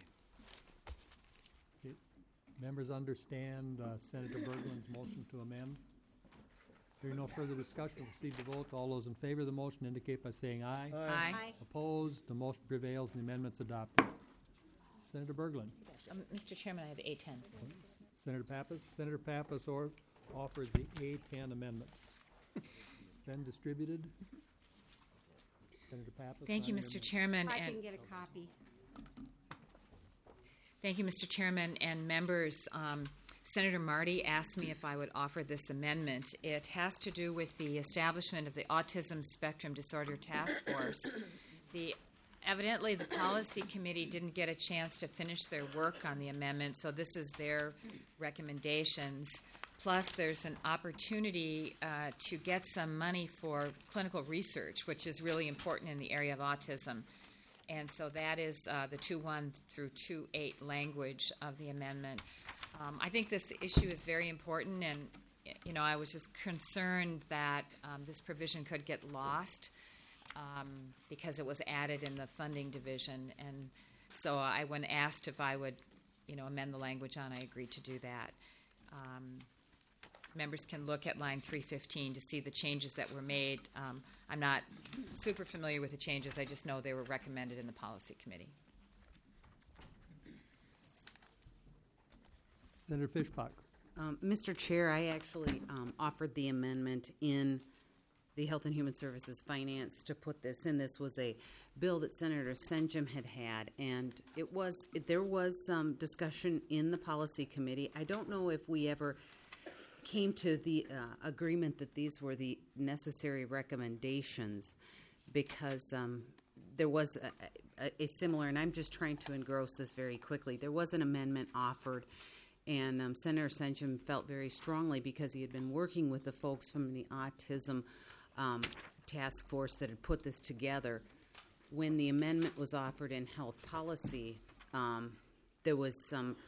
Members understand Senator Berglund's motion to amend? Hearing no further discussion, we'll proceed to vote. All those in favor of the motion indicate by saying aye. Aye. Opposed? The motion prevails and the amendment's adopted. Senator Berglund. Mr. Chairman, I have A10. Senator Pappas. Senator Pappas offers the A10 amendment. It's been distributed. Senator Pappas. Thank you, on your Mr. Chairman. If I and- can get a copy. Thank you, Mr. Chairman and members. Senator Marty asked me if I would offer this amendment. It has to do with the establishment of the Autism Spectrum Disorder Task Force. Evidently, the Policy Committee didn't get a chance to finish their work on the amendment, so this is their recommendations. Plus, there's an opportunity to get some money for clinical research, which is really important in the area of autism. And so that is the 2.1 through 2.8 language of the amendment. I think this issue is very important, and I was just concerned that this provision could get lost because it was added in the funding division. And so when asked if I would, amend the language on, I agreed to do that. Members can look at line 315 to see the changes that were made. I'm not super familiar with the changes. I just know they were recommended in the Policy Committee. Senator Fishbach. Mr. Chair, I actually offered the amendment in the Health and Human Services Finance to put this in. This was a bill that Senator Senjum had, and there was some discussion in the policy committee. I don't know if we ever came to the agreement that these were the necessary recommendations, because there was a similar, and I'm just trying to engross this very quickly, there was an amendment offered, and Senator Senjum felt very strongly, because he had been working with the folks from the autism task force that had put this together. When the amendment was offered in health policy, there was some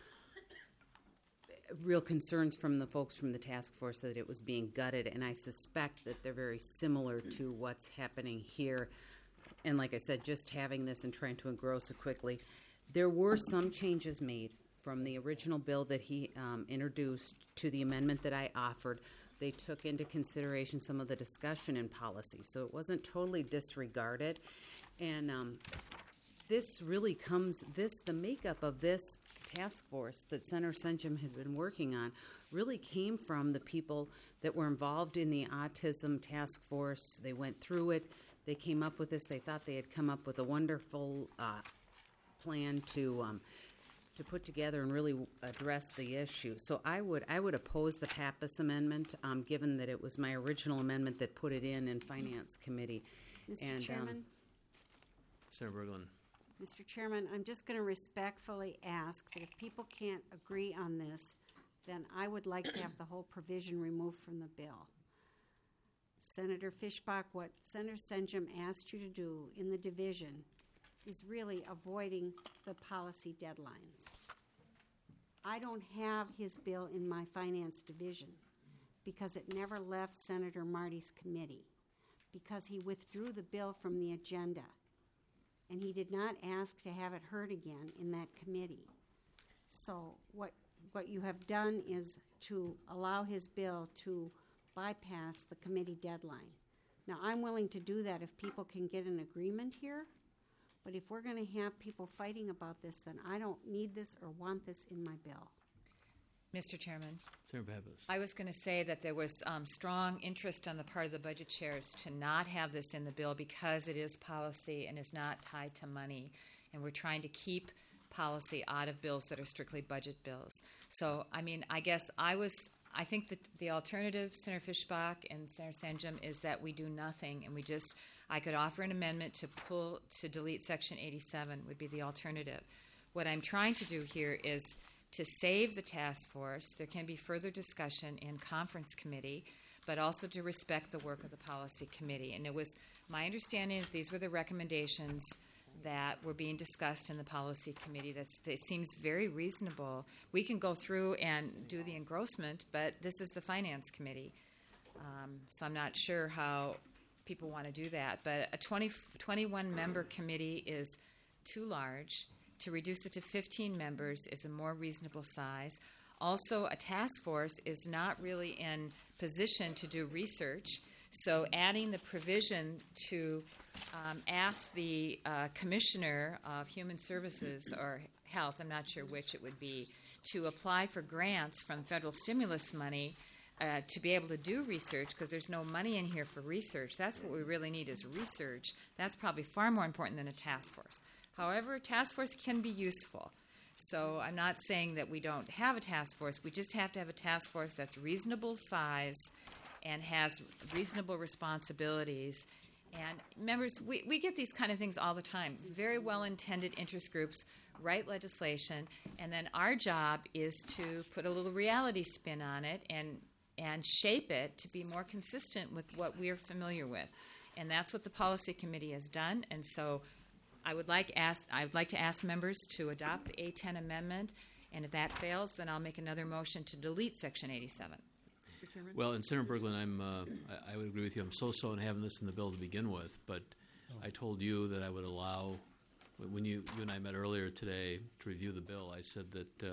real concerns from the folks from the task force that it was being gutted, and I suspect that they're very similar to what's happening here. And like I said, just having this and trying to engross it quickly, there were some changes made from the original bill that he introduced to the amendment that I offered. They took into consideration some of the discussion in policy, so it wasn't totally disregarded. And this really comes, the makeup of this task force that Senator Senjum had been working on really came from the people that were involved in the autism task force. They went through it. They came up with this. They thought they had come up with a wonderful plan to put together and really address the issue. So I would oppose the Pappas amendment, given that it was my original amendment that put it in Finance Committee. Mr. Chairman? Senator Berglund. Mr. Chairman, I'm just going to respectfully ask that if people can't agree on this, then I would like to have the whole provision removed from the bill. Senator Fischbach, what Senator Senjum asked you to do in the division is really avoiding the policy deadlines. I don't have his bill in my finance division because it never left Senator Marty's committee, because he withdrew the bill from the agenda, and he did not ask to have it heard again in that committee. So what you have done is to allow his bill to bypass the committee deadline. Now, I'm willing to do that if people can get an agreement here, but if we're going to have people fighting about this, then I don't need this or want this in my bill. Mr. Chairman, Senator Pappas. I was going to say that there was strong interest on the part of the budget chairs to not have this in the bill because it is policy and is not tied to money, and we're trying to keep policy out of bills that are strictly budget bills. So, I mean, I guess I think that the alternative, Senator Fischbach and Senator Senjum, is that we do nothing, and I could offer an amendment to delete Section 87 would be the alternative. What I'm trying to do here is to save the task force. There can be further discussion in conference committee, but also to respect the work of the policy committee. And it was my understanding that these were the recommendations that were being discussed in the policy committee. That seems very reasonable. We can go through and do the engrossment, but this is the finance committee. So I'm not sure how people want to do that. But a 21-member committee is too large. To reduce it to 15 members is a more reasonable size. Also, a task force is not really in position to do research, so adding the provision to ask the Commissioner of Human Services or Health, I'm not sure which it would be, to apply for grants from federal stimulus money to be able to do research, because there's no money in here for research. That's what we really need is research. That's probably far more important than a task force. However, a task force can be useful. So I'm not saying that we don't have a task force. We just have to have a task force that's reasonable size and has reasonable responsibilities. And members, we get these kind of things all the time. Very well-intended interest groups write legislation, and then our job is to put a little reality spin on it and shape it to be more consistent with what we're familiar with. And that's what the policy committee has done. And so I would like to ask members to adopt the A10 amendment, and if that fails, then I'll make another motion to delete Section 87. Well, and Senator Berglund, I would agree with you. I'm so in having this in the bill to begin with, but I told you that I would allow, when you and I met earlier today to review the bill, I said that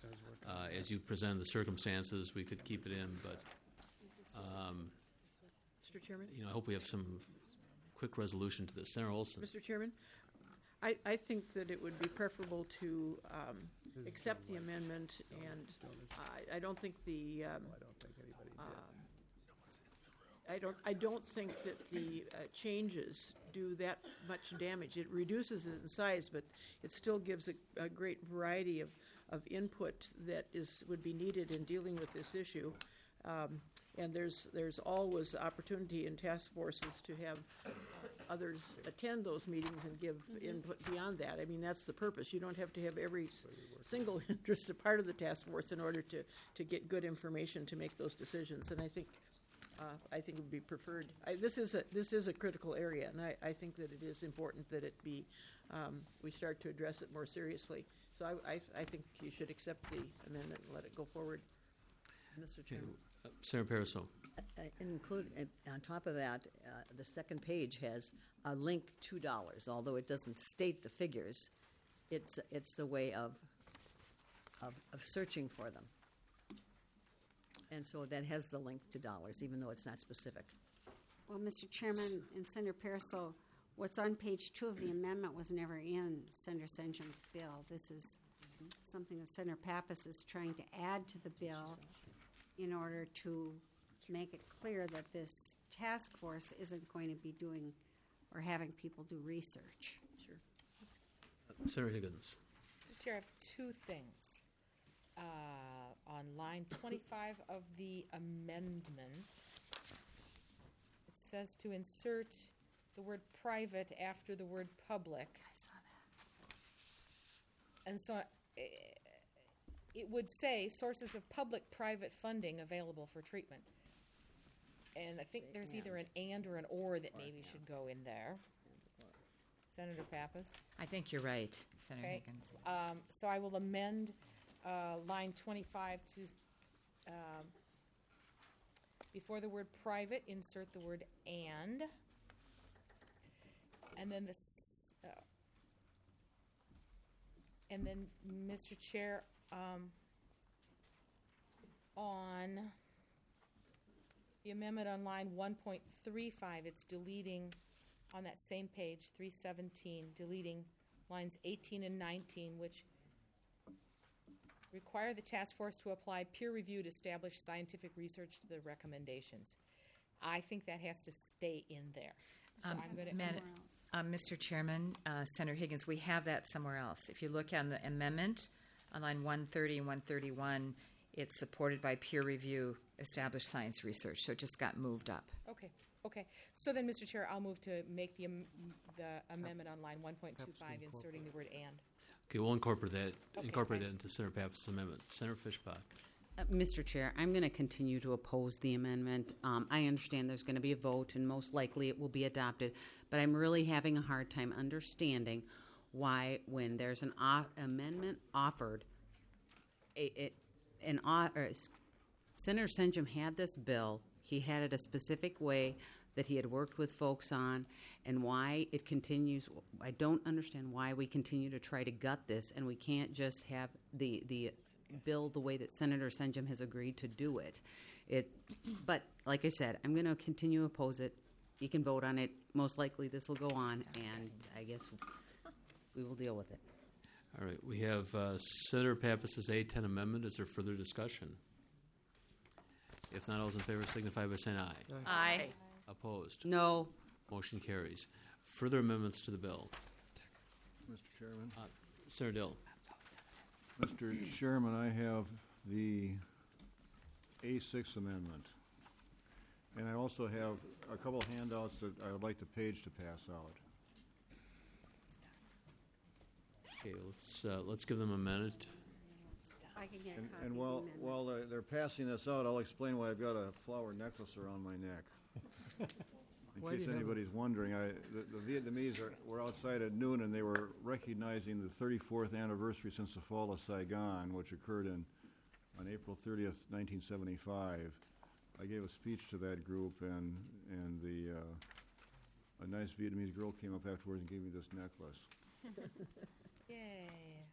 as you presented the circumstances, we could keep it in, but Mr. Chairman? I hope we have some quick resolution to this. Senator Olson. Mr. Chairman, I think that it would be preferable to accept the amendment, and I don't think I don't think that the changes do that much damage. It reduces it in size, but it still gives a great variety of input that would be needed in dealing with this issue. And there's always opportunity in task forces to have others attend those meetings and give input beyond that. I mean, that's the purpose. You don't have to have every single interest a part of the task force in order to get good information to make those decisions. And I think it would be preferred. This is a critical area, and I think that it is important that it be we start to address it more seriously. So I think you should accept the amendment and let it go forward. Mr. Chairman. Senator Pariseau. On top of that, the second page has a link to dollars, although it doesn't state the figures. It's the way of searching for them. And so that has the link to dollars, even though it's not specific. Well, Mr. Chairman and Senator Pariseau, what's on page 2 of the amendment was never in Senator Senjum's bill. This is something that Senator Pappas is trying to add to the bill in order to make it clear that this task force isn't going to be doing or having people do research. Sure. Senator Higgins. Mr. Chair, I have two things. On line 25 of the amendment, it says to insert the word private after the word public. I saw that. And so it would say sources of public-private funding available for treatment. And I think there's either an and or an or that maybe should go in there. Senator Pappas? I think you're right, Senator Okay. Higgins. So I will amend line 25 to, before the word private, insert the word and. And then Mr. Chair, on the amendment on line 1.35, it's deleting, on that same page, 317, deleting lines 18 and 19, which require the task force to apply peer-reviewed established scientific research to the recommendations. I think that has to stay in there. So I'm going to... Mr. Chairman, Senator Higgins, we have that somewhere else. If you look on the amendment on line 130 and 131, it's supported by peer review established science research, so it just got moved up. Okay. So then, Mr. Chair, I'll move to make the amendment on line 1.25, inserting the word and. Okay, we'll incorporate that into Senator Pappas' amendment. Senator Fishbach. Mr. Chair, I'm going to continue to oppose the amendment. I understand there's going to be a vote, and most likely it will be adopted, but I'm really having a hard time understanding why, when there's an amendment offered, Senator Senjum had this bill. He had it a specific way that he had worked with folks on, and why it continues. I don't understand why we continue to try to gut this, and we can't just have the bill the way that Senator Senjum has agreed to do it. But like I said, I'm going to continue to oppose it. You can vote on it. Most likely this will go on, and I guess we will deal with it. All right, we have Senator Pappas' A10 amendment. Is there further discussion? If not, all those in favor signify by saying aye. Aye. Opposed? No. Motion carries. Further amendments to the bill. Mr. Chairman. Senator Dill. Mr. Chairman, I have the A6 amendment. And I also have a couple of handouts that I would like the page to pass out. Okay, let's give them a minute. I can get a copy And of the while amendment. they're passing this out, I'll explain why I've got a flower necklace around my neck. In case anybody's wondering, the Vietnamese were outside at noon, and they were recognizing the 34th anniversary since the fall of Saigon, which occurred on April 30th, 1975. I gave a speech to that group, and a nice Vietnamese girl came up afterwards and gave me this necklace. Yay.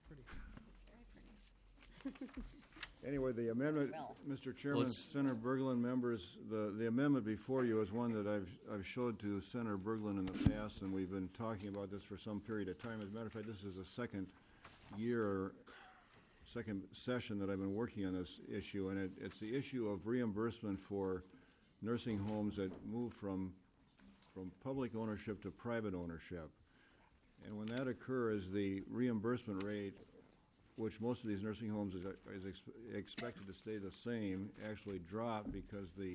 Anyway, the amendment, Mr. Chairman, Senator Berglund, members, the amendment before you is one that I've showed to Senator Berglund in the past, and we've been talking about this for some period of time. As a matter of fact, this is the second session that I've been working on this issue, and it's the issue of reimbursement for nursing homes that move from public ownership to private ownership. And when that occurs, the reimbursement rate, which most of these nursing homes is expected to stay the same, actually drop because the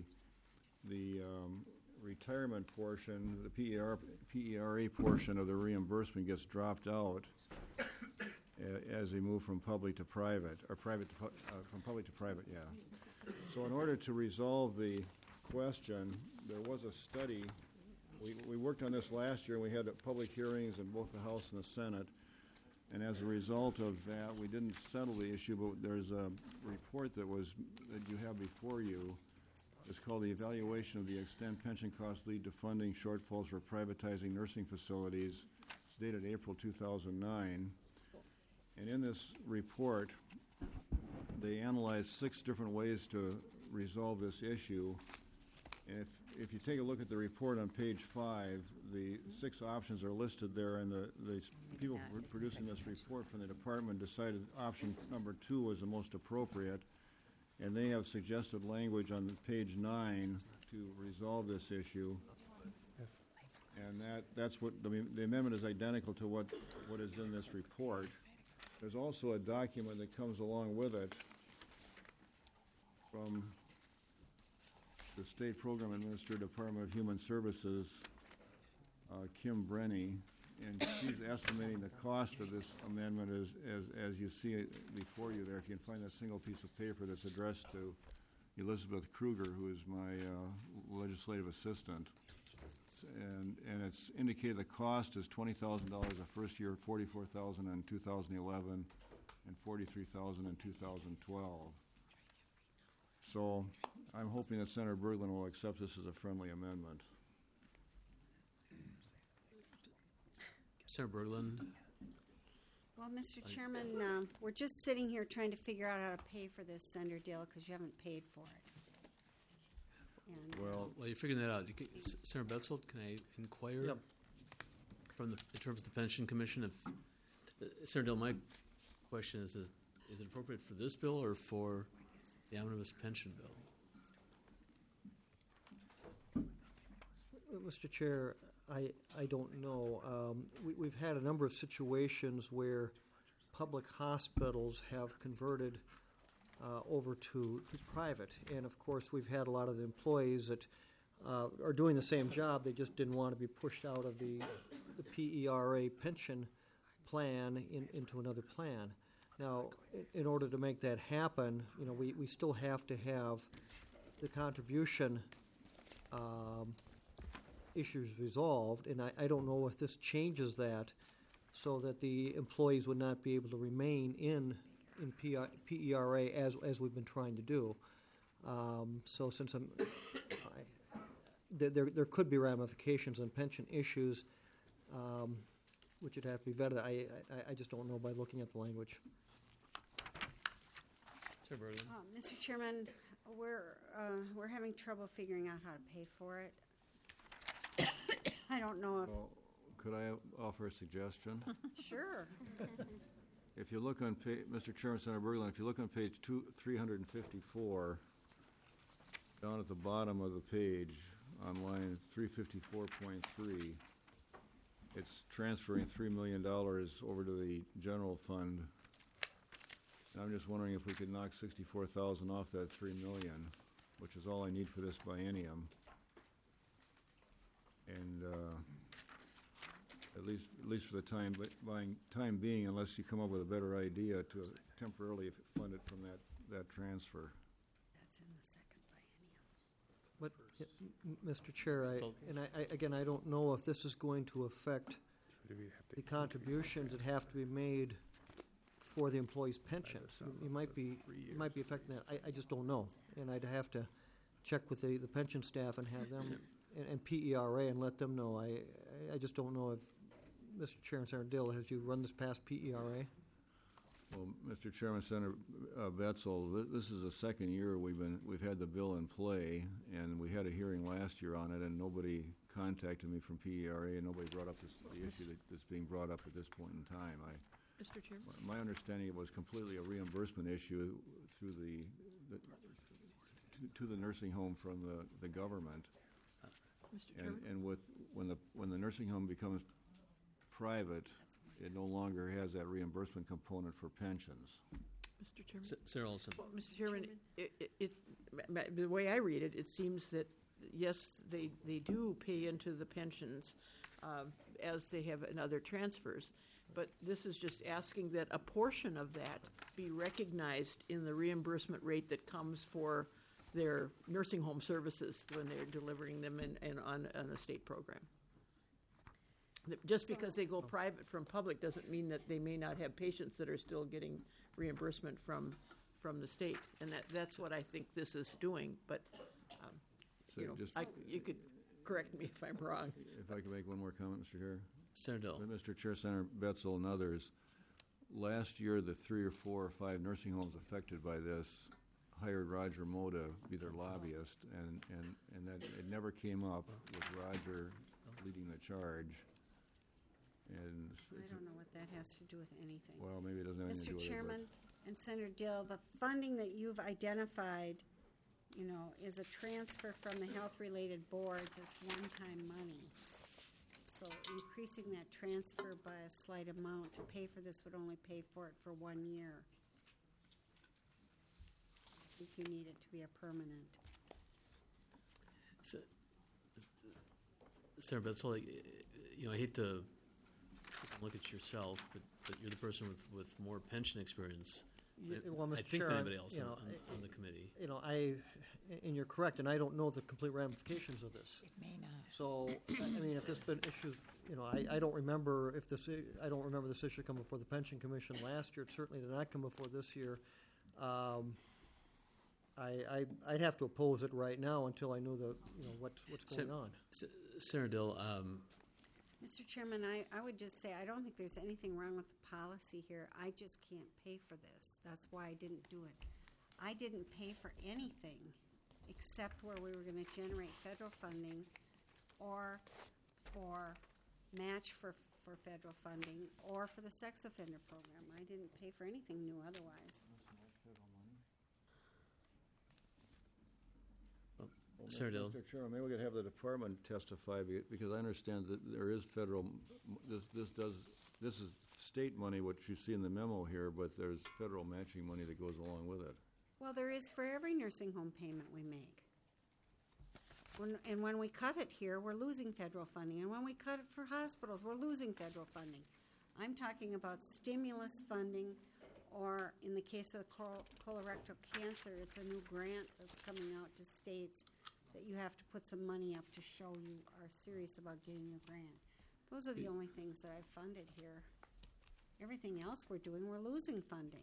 retirement portion, the PERA portion of the reimbursement gets dropped out as they move from public to private, or from public to private, yeah. So in order to resolve the question, there was a study. We worked on this last year, and we had public hearings in both the House and the Senate. And as a result of that, we didn't settle the issue, but there's a report that you have before you. It's called the Evaluation of the Extent Pension Costs Lead to Funding Shortfalls for Privatizing Nursing Facilities. It's dated April 2009. And in this report, they analyzed 6 different ways to resolve this issue. And if you take a look at the report on page 5, the 6 options are listed there, and the people producing this report from the department decided option number 2 was the most appropriate, and they have suggested language on page 9 to resolve this issue. And that's what the amendment is identical to what is in this report. There's also a document that comes along with it from the State Program Administrator, Department of Human Services, Kim Brenny, and she's estimating the cost of this amendment as you see it before you there. If you can find that single piece of paper that's addressed to Elizabeth Kruger, who is my legislative assistant. And it's indicated the cost is $20,000 the first year, $44,000 in 2011, and $43,000 in 2012. So I'm hoping that Senator Berglund will accept this as a friendly amendment. Senator Berglund. Well, Mr. Chairman, we're just sitting here trying to figure out how to pay for this Senator deal because you haven't paid for it. And, Well, While you're figuring that out, Senator Betzel, can I inquire Yep. in terms of the Pension Commission? Senator Dill, my question is it appropriate for this bill or for the omnibus pension bill? Mr. Chair, I don't know. We've had a number of situations where public hospitals have converted over to private. And of course, we've had a lot of the employees that are doing the same job. They just didn't want to be pushed out of the PERA pension plan into another plan. Now, in order to make that happen, we still have to have the contribution issues resolved, and I don't know if this changes that so that the employees would not be able to remain in PERA as we've been trying to do. So since there could be ramifications on pension issues, which would have to be vetted. I just don't know by looking at the language. Mr. Chairman, we're having trouble figuring out how to pay for it. I don't know if. Well, could I offer a suggestion? Sure. If you look on Mr. Chairman, Senator Berglund, if you look on page 354, down at the bottom of the page on line 354.3, it's transferring $3 million over to the general fund. And I'm just wondering if we could knock $64,000 off that $3 million, which is all I need for this biennium. And at least for the time being, unless you come up with a better idea to temporarily fund it from that transfer. That's in the second biennium. But, Mr. Chair, I don't know if this is going to affect the contributions that have to be made for the employees' pensions. It might be affecting that. I just don't know, and I'd have to check with the pension staff and have them and PERA and let them know. I just don't know if Mr. Chair and Senator Dill, has you run this past PERA? Well, Mr. Chairman, Senator Betzel, this is the second year we've had the bill in play, and we had a hearing last year on it, and nobody contacted me from PERA, and nobody brought up the issue that's being brought up at this point in time. Mr. Chairman? My understanding it was completely a reimbursement issue through to the nursing home from the government. Mr. Chairman? And when the nursing home becomes private, it no longer has that reimbursement component for pensions. Mr. Chairman? Senator Olson. Mr. Chairman, the way I read it, it seems that, yes, they do pay into the pensions as they have in other transfers, but this is just asking that a portion of that be recognized in the reimbursement rate that comes for their nursing home services when they're delivering them on a state program. Just because they go private from public doesn't mean that they may not have patients that are still getting reimbursement from the state, and that's what I think this is doing. But So just- you could correct me if I'm wrong. If I could make one more comment, Mr. Chair. Senator Dill. Mr. Chair, Senator Betzel and others, last year, the 3 or 4 or 5 nursing homes affected by this hired Roger Moe to be their lobbyist, and that it never came up with Roger leading the charge. And I don't know what that has to do with anything. well, maybe it doesn't have anything to do Mr. with it. Chairman and Senator Dill, the funding that you've identified, is a transfer from the health-related boards. It's one-time money. So increasing that transfer by a slight amount to pay for this would only pay for it for 1 year. I think you need it to be a permanent. Senator Betzel, I hate to look at yourself, but you're the person with more pension experience. Well, I Mr. think Chair, than anybody else on the committee. And you're correct, and I don't know the complete ramifications of this. It may not. So, I mean, if there's been issues, I don't remember I don't remember this issue coming before the Pension Commission last year. It certainly did not come before this year. I'd have to oppose it right now until I know what's going on. Senator Dill, Mr. Chairman, I would just say I don't think there's anything wrong with the policy here. I just can't pay for this. That's why I didn't do it. I didn't pay for anything except where we were going to generate federal funding or for match for federal funding or for the sex offender program. I didn't pay for anything new otherwise. Senator Dill. Mr. Chairman, maybe we could have the department testify, because I understand that there is federal, this is state money, what you see in the memo here, but there's federal matching money that goes along with it. Well, there is for every nursing home payment we make. And when we cut it here, we're losing federal funding. And when we cut it for hospitals, we're losing federal funding. I'm talking about stimulus funding, or in the case of colorectal cancer, it's a new grant that's coming out to states that you have to put some money up to show you are serious about getting the grant. Those are the only things that I've funded here. Everything else we're doing, we're losing funding.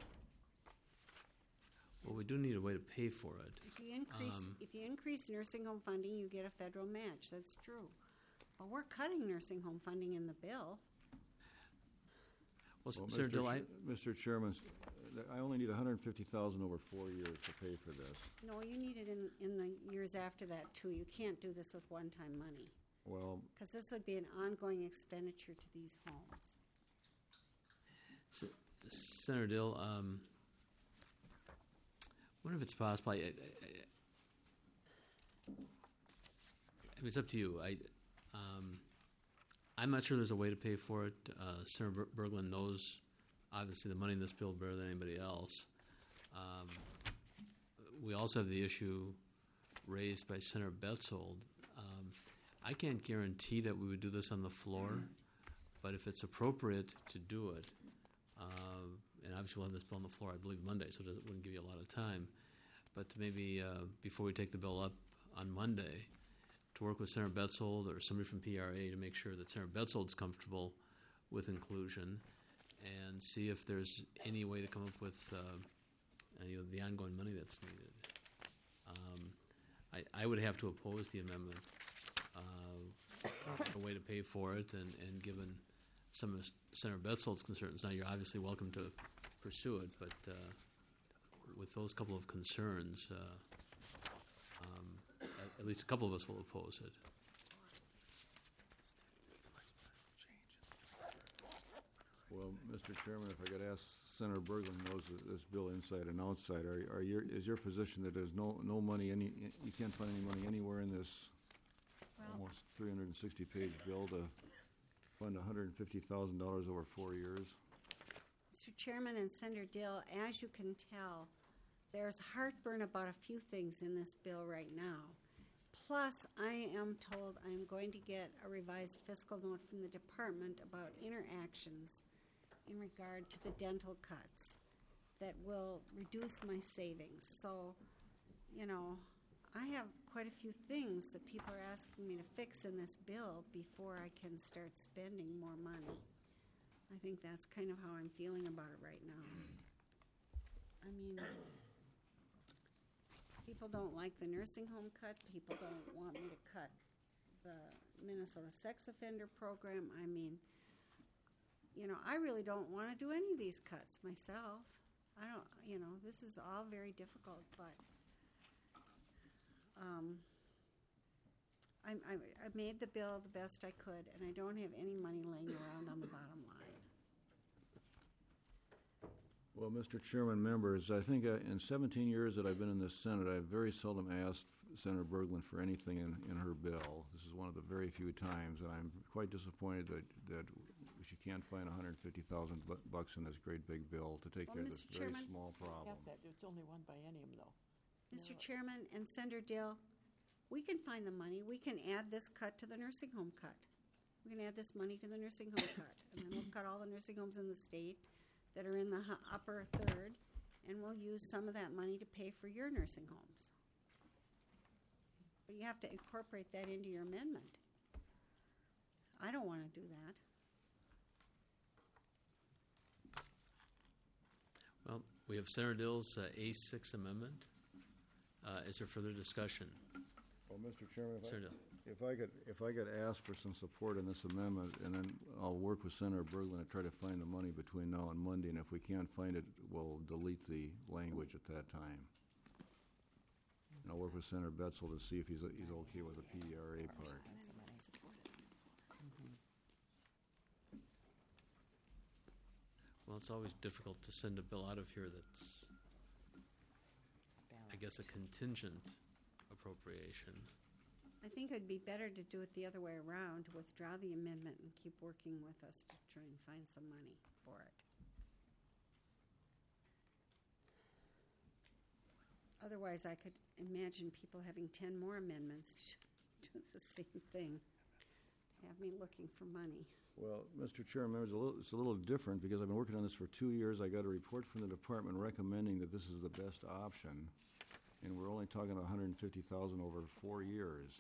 Well, we do need a way to pay for it. If you increase nursing home funding, you get a federal match. That's true. But we're cutting nursing home funding in the bill. Well, Senator Dill, Mr. Chairman, I only need $150,000 over 4 years to pay for this. No, you need it in the years after that, too. You can't do this with one-time money. Well, because this would be an ongoing expenditure to these homes. Senator Dill, I wonder if it's possible. I mean, it's up to you. I'm not sure there's a way to pay for it. Senator Berglund knows, obviously, the money in this bill better than anybody else. We also have the issue raised by Senator Betzold. I can't guarantee that we would do this on the floor, but if it's appropriate to do it, and obviously we'll have this bill on the floor, I believe, Monday, so it wouldn't give you a lot of time, but maybe before we take the bill up on Monday, to work with Senator Betzold or somebody from PRA to make sure that Senator Betzold's comfortable with inclusion, and see if there's any way to come up with the ongoing money that's needed. I would have to oppose the amendment, a way to pay for it, and given some of Senator Betzold's concerns, now you're obviously welcome to pursue it, but with those couple of concerns, at least a couple of us will oppose it. Well, Mr. Chairman, if I could ask Senator Berglund, knows this bill inside and outside, is your position that there's no money, you can't find any money anywhere in this almost 360-page bill to fund $150,000 over 4 years? Mr. Chairman and Senator Dill, as you can tell, there's heartburn about a few things in this bill right now. Plus, I am told I'm going to get a revised fiscal note from the department about interactions in regard to the dental cuts that will reduce my savings. So, you know, I have quite a few things that people are asking me to fix in this bill before I can start spending more money. I think that's kind of how I'm feeling about it right now. I mean, people don't like the nursing home cut. People don't want me to cut the Minnesota sex offender program. I mean, you know, I really don't want to do any of these cuts myself. I don't, you know, this is all very difficult, but I made the bill the best I could, and I don't have any money laying around on the bottom line. Well, Mr. Chairman, members, I think in 17 years that I've been in this Senate, I've very seldom asked Senator Berglund for anything in her bill. This is one of the very few times, and I'm quite disappointed that she can't find $150,000 in this great big bill to take care of this Mr. very Chairman? small problem. Half that, it's only one biennium, though. Mr. Chairman and Senator Dill, we can find the money. We can add this cut to the nursing home cut. We can add this money to the nursing home cut. And then we'll cut all the nursing homes in the state that are in the upper third, and we'll use some of that money to pay for your nursing homes. But you have to incorporate that into your amendment. I don't want to do that. Well, we have Senator Dill's A6 amendment. Is there further discussion? Well, Mr. Chairman, Senator Dill. if I could ask for some support in this amendment, and then I'll work with Senator Berglund to try to find the money between now and Monday, and if we can't find it, we'll delete the language at that time. And I'll work with Senator Betzel to see if he's okay with the PDRA part. Well, it's always difficult to send a bill out of here that's, I guess, a contingent appropriation. I think it would be better to do it the other way around, to withdraw the amendment and keep working with us to try and find some money for it. Otherwise, I could imagine people having 10 more amendments to do the same thing, have me looking for money. Well, Mr. Chairman, it's a little different because I've been working on this for 2 years. I got a report from the department recommending that this is the best option, and we're only talking $150,000 over 4 years.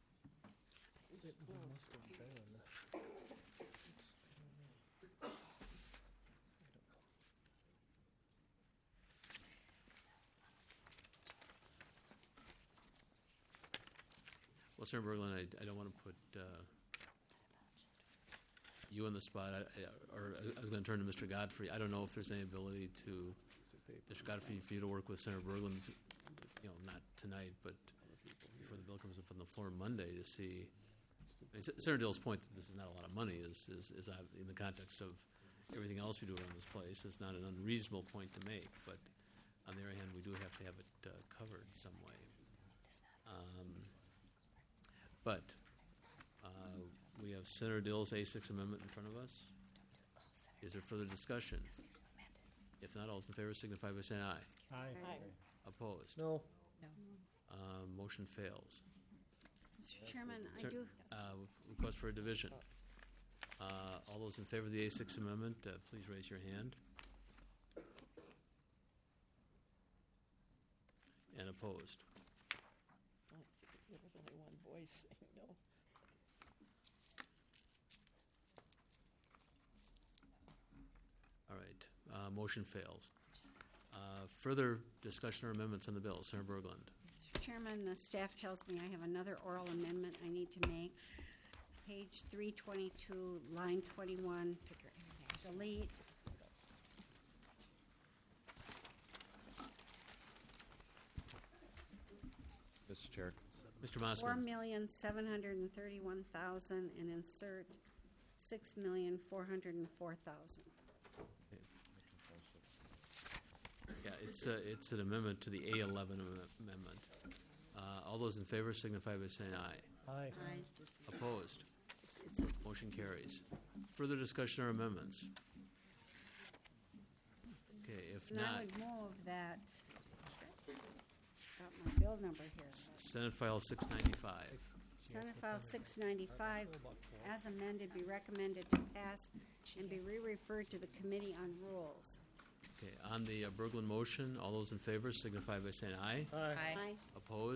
Well, Senator Berglund, I don't want to put you on the spot, or I was going to turn to Mr. Godfrey. I don't know if there's any ability to, Mr. Godfrey, for you to work with Senator Berglund, you know, not tonight, but before the bill comes up on the floor Monday to see. I mean, Senator Dill's point that this is not a lot of money is in the context of everything else we do around this place. It's not an unreasonable point to make, but on the other hand, we do have to have it covered some way. But we have Senator Dill's A6 amendment in front of us. Is there further discussion? If not, all those in favor signify by saying aye. Aye. Opposed? No. Motion fails. Mr. Chairman, I do. Request for a division. All those in favor of the A6 amendment, please raise your hand. And opposed? There was only one voice saying no. All right. Motion fails. Further discussion or amendments on the bill. Senator Berglund. Mr. Chairman, the staff tells me I have another oral amendment I need to make. Page 322, line 21, delete. Mr. Chair. Mr. Mossman. $4,731,000 and insert $6,404,000. Yeah, it's an amendment to the A11 amendment. All those in favor signify by saying aye. Aye. Opposed? Motion carries. Further discussion or amendments? Okay, if And I not, would move that, got my bill number here. Senate File 695. Senate File 695, as amended, be recommended to pass and be re-referred to the Committee on Rules. Okay, on the Berglund motion, all those in favor signify by saying aye. Aye. Opposed?